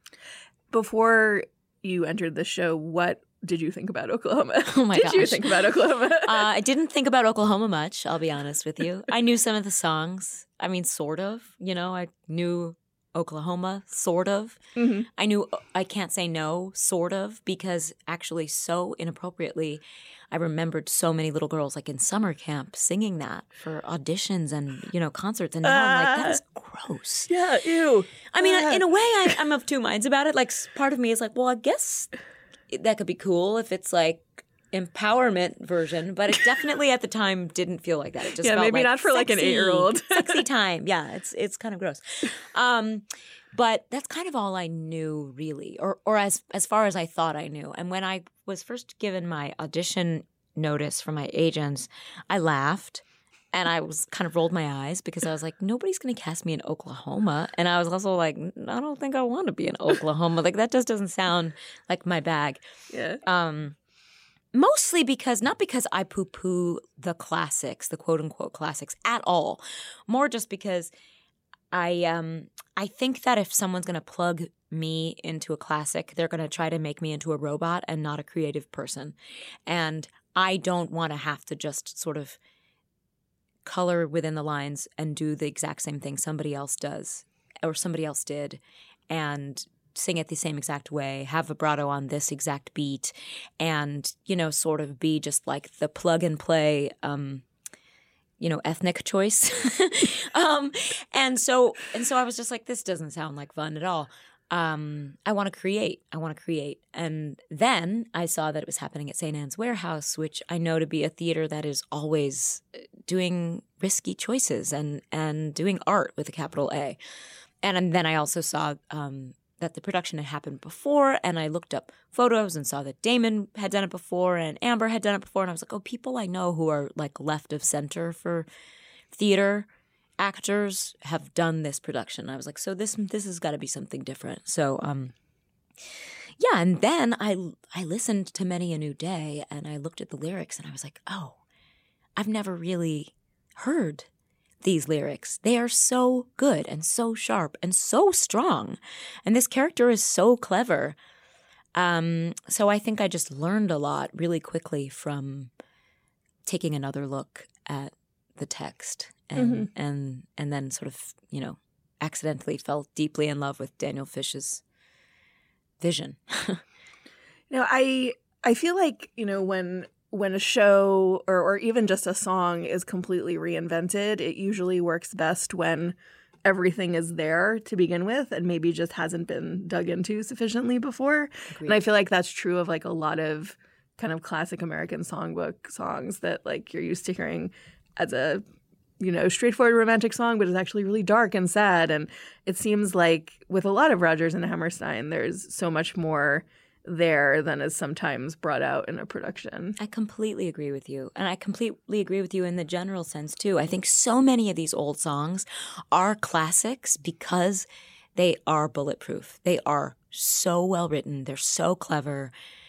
Before you entered the show, what did you think about Oklahoma? Oh my did gosh. Did you think about Oklahoma? uh, I didn't think about Oklahoma much, I'll be honest with you. I knew some of the songs. I mean, sort of. You know, I knew Oklahoma, sort of. Mm-hmm. I knew I Can't Say No, sort of, because actually so inappropriately I remembered so many little girls like in summer camp singing that for auditions and, you know, concerts. And now uh, I'm like, that is gross. Yeah, ew. I mean, uh. in a way, I, I'm of two minds about it. Like, part of me is like, well, I guess that could be cool if it's like empowerment version, but it definitely at the time didn't feel like that. It just yeah, felt maybe like not for sexy, like an eight-year-old. sexy time. Yeah, it's it's kind of gross. Um, but that's kind of all I knew, really, or or as as far as I thought I knew. And when I was first given my audition notice from my agents, I laughed. And I was kind of rolled my eyes because I was like, nobody's going to cast me in Oklahoma. And I was also like, I don't think I want to be in Oklahoma. Like, that just doesn't sound like my bag. Yeah. Um, mostly because, not because I poo-poo the classics, the quote-unquote classics at all. More just because I um I think that if someone's going to plug me into a classic, they're going to try to make me into a robot and not a creative person. And I don't want to have to just sort of color within the lines and do the exact same thing somebody else does or somebody else did and sing it the same exact way, have vibrato on this exact beat, and, you know, sort of be just like the plug and play, um, you know, ethnic choice. um, and so and so I was just like, this doesn't sound like fun at all. Um, I want to create. I want to create. And then I saw that it was happening at Saint Anne's Warehouse, which I know to be a theater that is always doing risky choices and, and doing art with a capital A. And then I also saw um, that the production had happened before, and I looked up photos and saw that Damon had done it before and Amber had done it before. And I was like, oh, people I know who are like left of center for theater actors have done this production. I was like, so this this has got to be something different. So, um, yeah. And then I I listened to Many a New Day, and I looked at the lyrics, and I was like, oh, I've never really heard these lyrics. They are so good and so sharp and so strong, and this character is so clever. Um, so I think I just learned a lot really quickly from taking another look at the text. And, mm-hmm. and and then sort of, you know, accidentally fell deeply in love with Daniel Fish's vision. You know, I I feel like, you know, when when a show or, or even just a song is completely reinvented, it usually works best when everything is there to begin with and maybe just hasn't been dug into sufficiently before. Agreed. And I feel like that's true of like a lot of kind of classic American songbook songs that like you're used to hearing as a, you know, straightforward romantic song, but it's actually really dark and sad. And it seems like with a lot of Rodgers and Hammerstein, there's so much more there than is sometimes brought out in a production. I completely agree with you. And I completely agree with you in the general sense, too. I think so many of these old songs are classics because they are bulletproof. They are so well written. They're so clever.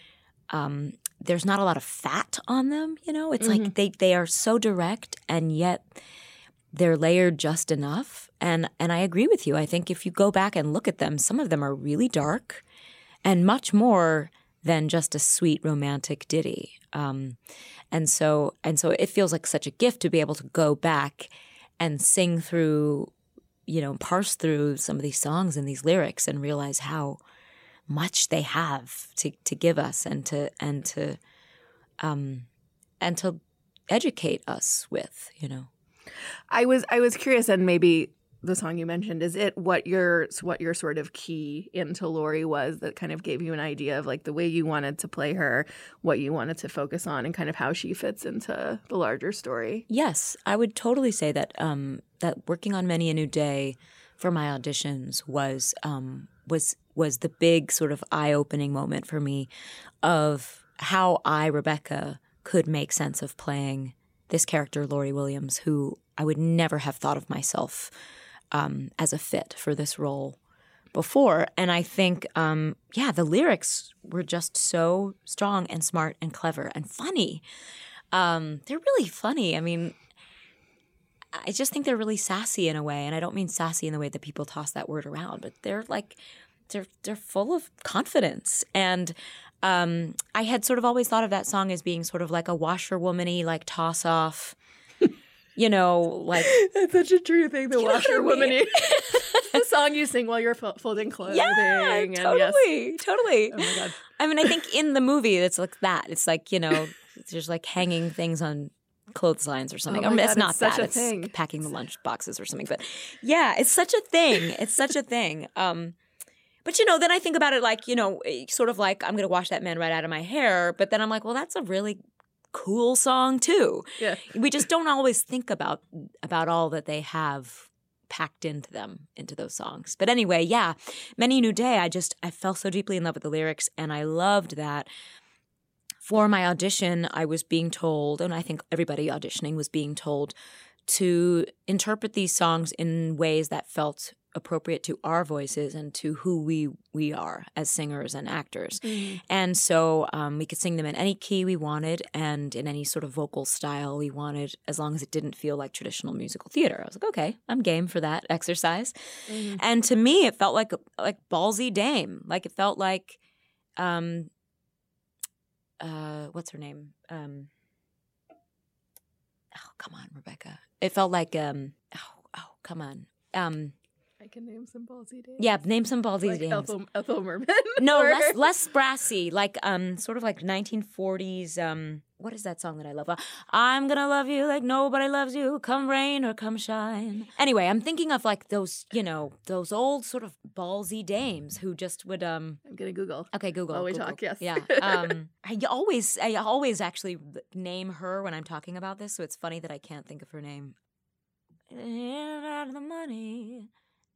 Um, there's not a lot of fat on them, you know? It's mm-hmm. like they, they are so direct, and yet they're layered just enough. And and I agree with you. I think if you go back and look at them, some of them are really dark and much more than just a sweet romantic ditty. Um, and so and so it feels like such a gift to be able to go back and sing through, you know, parse through some of these songs and these lyrics and realize how much they have to, to give us and to and to um and to educate us with, you know. I was I was curious, and maybe the song you mentioned, is it what your what your sort of key into Laurie was that kind of gave you an idea of like the way you wanted to play her, what you wanted to focus on, and kind of how she fits into the larger story? Yes, I would totally say that um, that working on Many a New Day for my auditions was um, was was the big sort of eye-opening moment for me of how I, Rebecca, could make sense of playing this character, Laurie Williams, who I would never have thought of myself um, as a fit for this role before. And I think, um, yeah, the lyrics were just so strong and smart and clever and funny. Um, they're really funny. I mean, I just think they're really sassy in a way. And I don't mean sassy in the way that people toss that word around, but they're like, they're they're full of confidence. And um, I had sort of always thought of that song as being sort of like a washerwoman-y, like toss off, you know, like. That's such a true thing, the washerwoman-y. The song you sing while you're folding clothing. Yeah, and totally, yes. totally. Oh my God. I mean, I think in the movie it's like that. It's like, you know, there's like hanging things on clotheslines or something. Oh I mean, God, it's not it's such that. a It's thing. packing the lunch boxes or something. But yeah, it's such a thing. It's such a thing. Um, but, you know, then I think about it like, you know, sort of like I'm going to wash that man right out of my hair. But then I'm like, well, that's a really cool song too. Yeah. We just don't always think about about all that they have packed into them, into those songs. But anyway, yeah, Many a New Day, I just, I fell so deeply in love with the lyrics, and I loved that. For my audition, I was being told, and I think everybody auditioning was being told, to interpret these songs in ways that felt appropriate to our voices and to who we we are as singers and actors. Mm-hmm. And so um, we could sing them in any key we wanted and in any sort of vocal style we wanted, as long as it didn't feel like traditional musical theater. I was like, okay, I'm game for that exercise. Mm-hmm. And to me, it felt like like ballsy dame. Like it felt like, um, uh, what's her name? Um, oh, come on, Rebecca. It felt like, um, oh, oh, come on. Um, I can name some ballsy dames. Yeah, name some ballsy like dames. Ethel, Ethel Merman. No, or... less less brassy, like um, sort of like nineteen forties. Um, what is that song that I love? Uh, I'm gonna love you like nobody loves you, come rain or come shine. Anyway, I'm thinking of like those, you know, those old sort of ballsy dames who just would um. I'm gonna Google. Okay, Google. While we Google. talk, yes. Yeah. Um, I always, I always actually name her when I'm talking about this, so it's funny that I can't think of her name. Out of the money.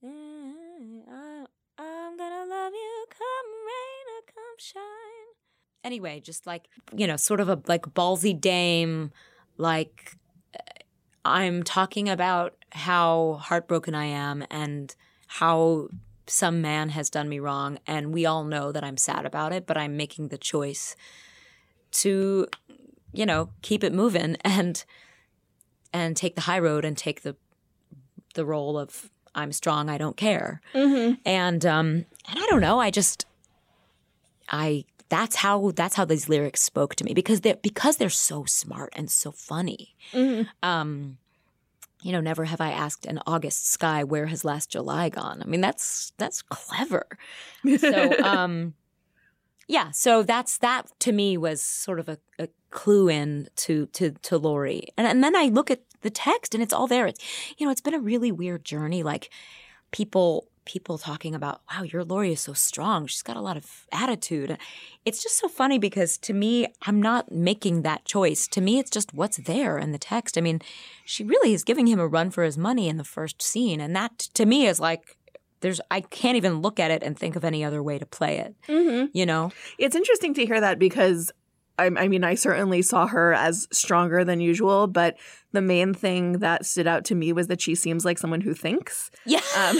I, I'm gonna love you, come rain or come shine. Anyway, just like, you know, sort of a like ballsy dame, like I'm talking about how heartbroken I am and how some man has done me wrong, and we all know that I'm sad about it, but I'm making the choice to, you know, keep it moving and and take the high road and take the the role of I'm strong, I don't care. Mm-hmm. And um, and I don't know, I just I that's how that's how these lyrics spoke to me because they're because they're so smart and so funny. Mm-hmm. Um, you know, never have I asked an August sky where has last July gone. I mean, that's that's clever. So um, yeah, so that's that to me was sort of a, a clue in to to to Laurie. And and then I look at the text and it's all there. It's, you know, it's been a really weird journey. Like people people talking about, wow, your Laurie is so strong. She's got a lot of attitude. It's just so funny because to me, I'm not making that choice. To me, it's just what's there in the text. I mean, she really is giving him a run for his money in the first scene. And that to me is like, there's I can't even look at it and think of any other way to play it. Mm-hmm. You know? It's interesting to hear that because I, I mean, I certainly saw her as stronger than usual, but the main thing that stood out to me was that she seems like someone who thinks. Yeah. Um,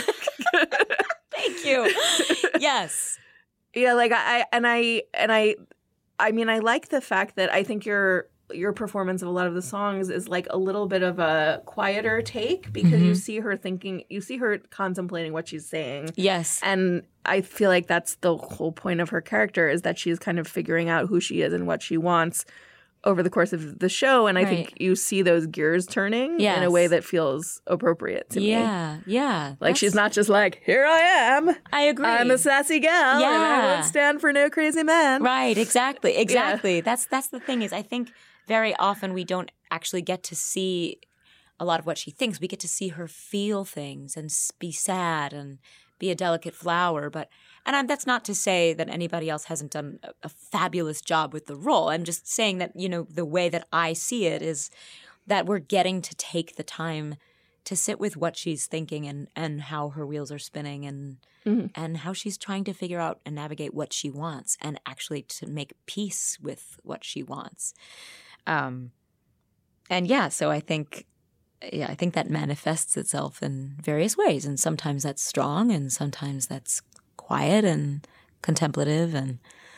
Thank you. Yes. Yeah, like I and I and I I mean, I like the fact that I think your your performance of a lot of the songs is like a little bit of a quieter take because mm-hmm. you see her thinking, you see her contemplating what she's saying. Yes. And I feel like that's the whole point of her character is that she's kind of figuring out who she is and what she wants over the course of the show. And I right. think you see those gears turning yes. in a way that feels appropriate to me. Yeah, yeah. Like she's not just like, here I am. I agree. I'm a sassy gal yeah. and I won't stand for no crazy man. Right, exactly, exactly. Yeah. That's that's the thing is I think very often we don't actually get to see a lot of what she thinks. We get to see her feel things and be sad and be a delicate flower. But and I'm, that's not to say that anybody else hasn't done a, a fabulous job with the role. I'm just saying that, you know, the way that I see it is that we're getting to take the time to sit with what she's thinking and, and how her wheels are spinning and mm-hmm. and how she's trying to figure out and navigate what she wants and actually to make peace with what she wants. Um, and yeah, so I think, yeah, I think that manifests itself in various ways. And sometimes that's strong and sometimes that's quiet and contemplative. And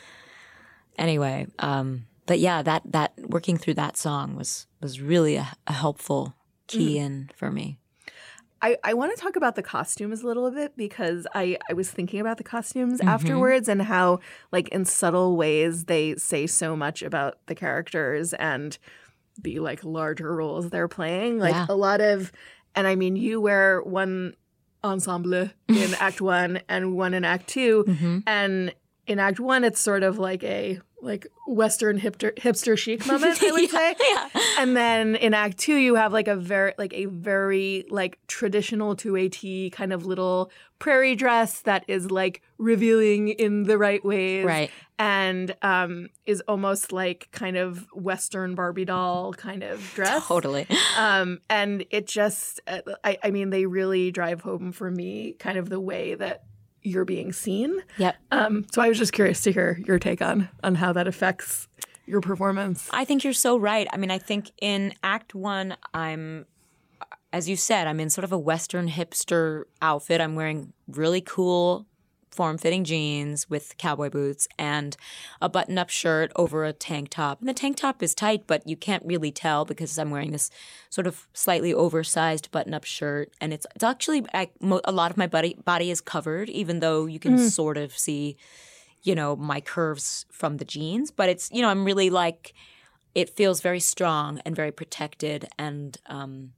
anyway, um, but yeah, that, that working through that song was, was really a, a helpful key mm. in for me. I, I want to talk about the costumes a little bit because I, I was thinking about the costumes Mm-hmm. afterwards and how, like, in subtle ways they say so much about the characters and the, like, larger roles they're playing. Like, Yeah. a lot of – and, I mean, you wear one ensemble in Act One and one in Act Two. Mm-hmm. And in Act One, it's sort of like a – like Western hipster, hipster chic moment, I would yeah, say. Yeah. And then in Act Two, you have like a very, like a very like traditional to a T kind of little prairie dress that is like revealing in the right ways, Right. And um, is almost like kind of Western Barbie doll kind of dress. Totally. Um, and it just, uh, I, I mean, they really drive home for me kind of the way that you're being seen. Yep. Um, so I was just curious to hear your take on on how that affects your performance. I think you're so right. I mean, I think in Act One, I'm as you said, I'm in sort of a Western hipster outfit. I'm wearing really cool form-fitting jeans with cowboy boots and a button-up shirt over a tank top. And the tank top is tight, but you can't really tell because I'm wearing this sort of slightly oversized button-up shirt. And it's it's actually I, mo- a lot of my body body is covered, even though you can mm. sort of see, you know, my curves from the jeans. But it's, you know, I'm really like, it feels very strong and very protected and um,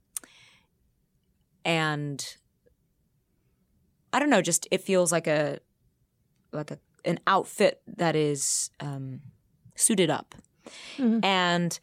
and. I don't know, just it feels like a like a an outfit that is um, suited up, mm-hmm. and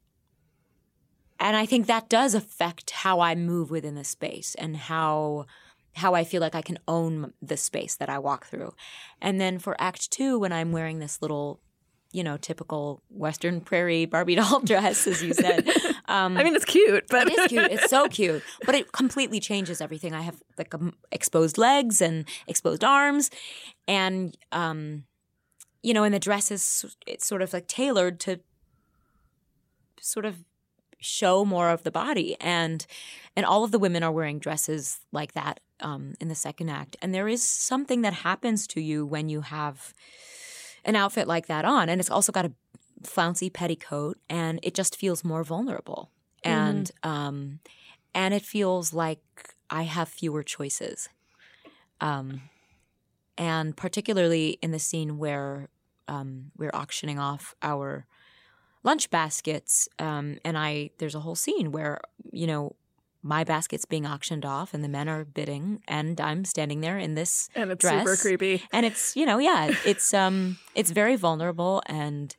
and I think that does affect how I move within the space and how how I feel like I can own the space that I walk through. And then for Act Two, when I'm wearing this little, you know, typical Western prairie Barbie doll dress, as you said. Um, I mean, it's cute, but it is cute. It's so cute, but it completely changes everything. I have like um, exposed legs and exposed arms, and um, you know, and the dress is it's sort of like tailored to sort of show more of the body, and and all of the women are wearing dresses like that um, in the second act, and there is something that happens to you when you have an outfit like that on, and it's also got a flouncy petticoat, and it just feels more vulnerable, and mm-hmm. um, and it feels like I have fewer choices, um, and particularly in the scene where um, we're auctioning off our lunch baskets, um, and I there's a whole scene where you know. My basket's being auctioned off and the men are bidding and I'm standing there in this and it's dress. super creepy. And it's, you know, yeah, it's um it's very vulnerable and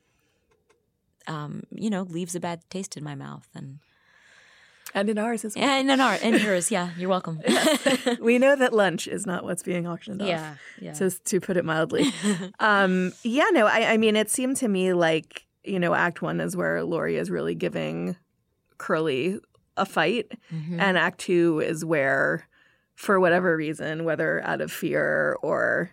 um, you know, leaves a bad taste in my mouth and and in ours as well. And in our in yours, yeah, you're welcome. We know that lunch is not what's being auctioned off. Yeah, yeah. So to put it mildly. um, yeah, no, I, I mean it seemed to me like, you know, Act One is where Laurie is really giving Curly a fight, mm-hmm. and Act Two is where, for whatever reason, whether out of fear or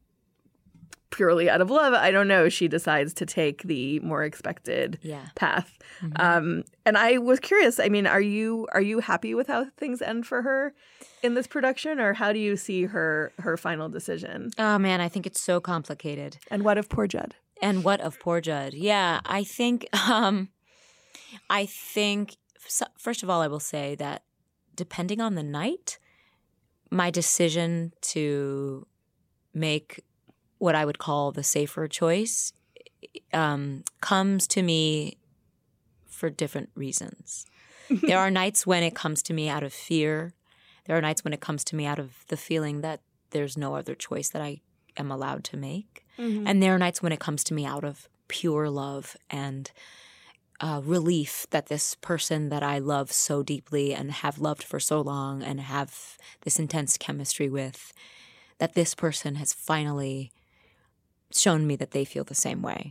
purely out of love, I don't know, she decides to take the more expected yeah. path. Mm-hmm. Um, and I was curious, I mean, are you are you happy with how things end for her in this production, or how do you see her her final decision? Oh, man, I think it's so complicated. And what of poor Judd? And what of poor Judd? Yeah, I think, um, I think... So, first of all, I will say that depending on the night, my decision to make what I would call the safer choice um, comes to me for different reasons. There are nights when it comes to me out of fear. There are nights when it comes to me out of the feeling that there's no other choice that I am allowed to make. Mm-hmm. And there are nights when it comes to me out of pure love and Uh, relief that this person that I love so deeply and have loved for so long and have this intense chemistry with, that this person has finally shown me that they feel the same way.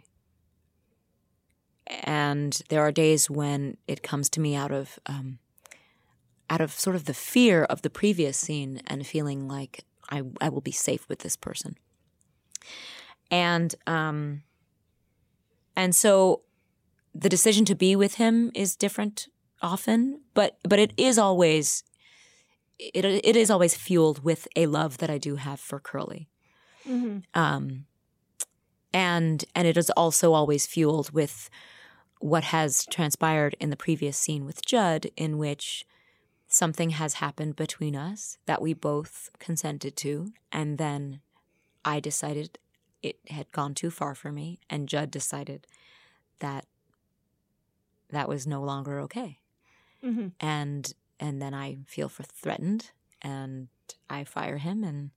And there are days when it comes to me out of um, out of sort of the fear of the previous scene and feeling like I, I will be safe with this person. And um, and so the decision to be with him is different often, but but it is always it it is always fueled with a love that I do have for Curly, mm-hmm. um, and and it is also always fueled with what has transpired in the previous scene with Judd, in which something has happened between us that we both consented to, and then I decided it had gone too far for me, and Judd decided that that was no longer okay. Mm-hmm. And and then I feel for threatened and I fire him and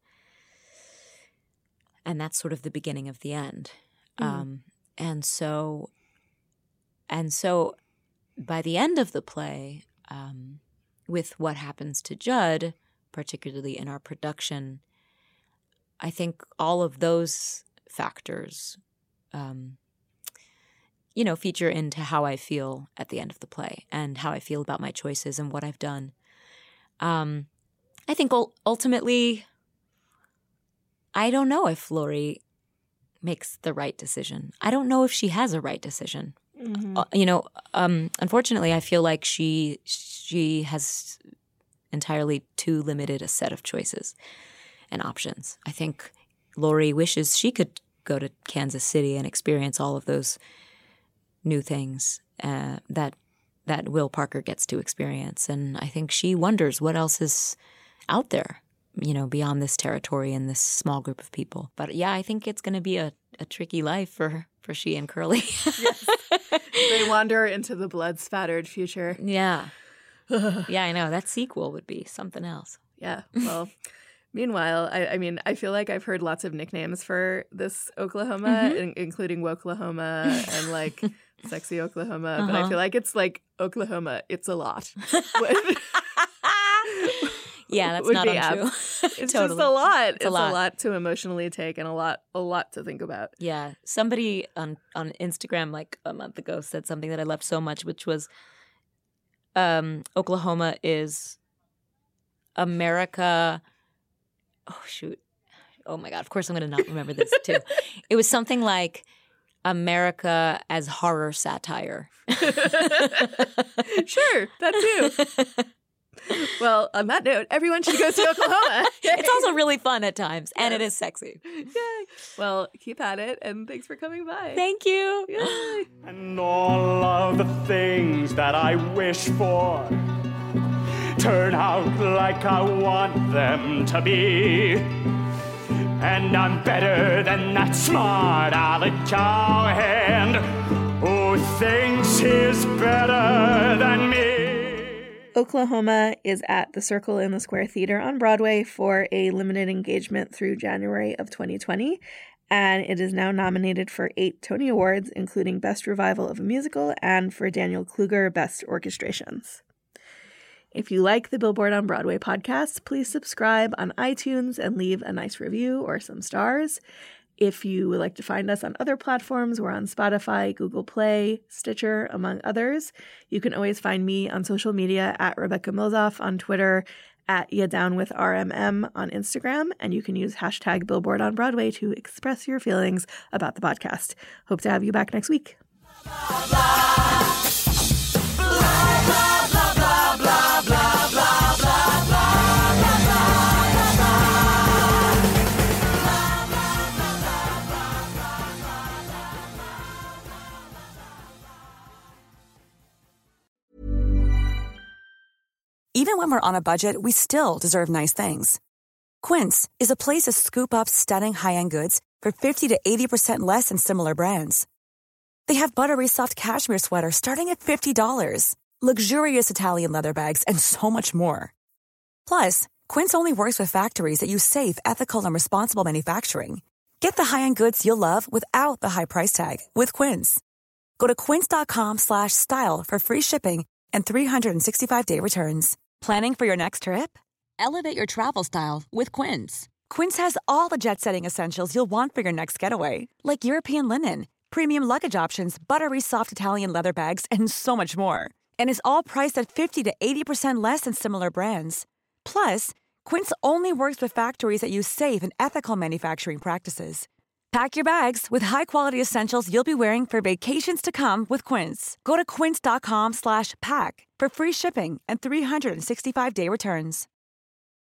and that's sort of the beginning of the end. Mm-hmm. Um, and so and so by the end of the play, um, with what happens to Judd, particularly in our production, I think all of those factors um you know, feature into how I feel at the end of the play and how I feel about my choices and what I've done. Um, I think ultimately, I don't know if Laurie makes the right decision. I don't know if she has a right decision. Mm-hmm. Uh, you know, um, unfortunately, I feel like she she has entirely too limited a set of choices and options. I think Lori wishes she could go to Kansas City and experience all of those new things uh, that that Will Parker gets to experience. And I think she wonders what else is out there, you know, beyond this territory and this small group of people. But yeah, I think it's going to be a, a tricky life for, for she and Curly. Yes. They wander into the blood-spattered future. Yeah. Yeah, I know. That sequel would be something else. Yeah. Well, meanwhile, I, I mean, I feel like I've heard lots of nicknames for this Oklahoma, Mm-hmm. in, including Woklahoma and like Sexy Oklahoma. But I Uh-huh. feel like it's like Oklahoma. It's a lot. Yeah, that's Would not be untrue. It's Totally. just a lot. It's, a a, lot. lot. to emotionally take and a lot, a lot to think about. Yeah. Somebody on, on Instagram like a month ago said something that I loved so much, which was um, Oklahoma is America. Oh, shoot. Oh, my God. Of course, I'm going to not remember this, too. It was something like America as horror satire. Sure, that too. Well, on that note, everyone should go see Oklahoma. It's also really fun at times, and it Yes. is sexy. Yay. Well, keep at it, and thanks for coming by. Thank you. Yay. And all of the things that I wish for turn out like I want them to be. And I'm better than that smart aleck cowhand who thinks he's better than me. Oklahoma is at the Circle in the Square Theater on Broadway for a limited engagement through January of twenty twenty, and it is now nominated for eight Tony Awards, including Best Revival of a Musical and for Daniel Kluger Best Orchestrations. If you like the Billboard on Broadway podcast, please subscribe on iTunes and leave a nice review or some stars. If you would like to find us on other platforms, we're on Spotify, Google Play, Stitcher, among others. You can always find me on social media at Rebecca Milzoff on Twitter, at Ya Down with R M M on Instagram, and you can use hashtag Billboard on Broadway to express your feelings about the podcast. Hope to have you back next week. Even when we're on a budget, we still deserve nice things. Quince is a place to scoop up stunning high-end goods for fifty to eighty percent less than similar brands. They have buttery soft cashmere sweaters starting at fifty dollars, luxurious Italian leather bags, and so much more. Plus, Quince only works with factories that use safe, ethical, and responsible manufacturing. Get the high-end goods you'll love without the high price tag with Quince. Go to quince.com slash style for free shipping and three sixty-five day returns. Planning for your next trip? Elevate your travel style with Quince. Quince has all the jet-setting essentials you'll want for your next getaway, like European linen, premium luggage options, buttery soft Italian leather bags, and so much more. And is all priced at fifty to eighty percent less than similar brands. Plus, Quince only works with factories that use safe and ethical manufacturing practices. Pack your bags with high-quality essentials you'll be wearing for vacations to come with Quince. Go to quince.com slash pack for free shipping and three sixty-five day returns.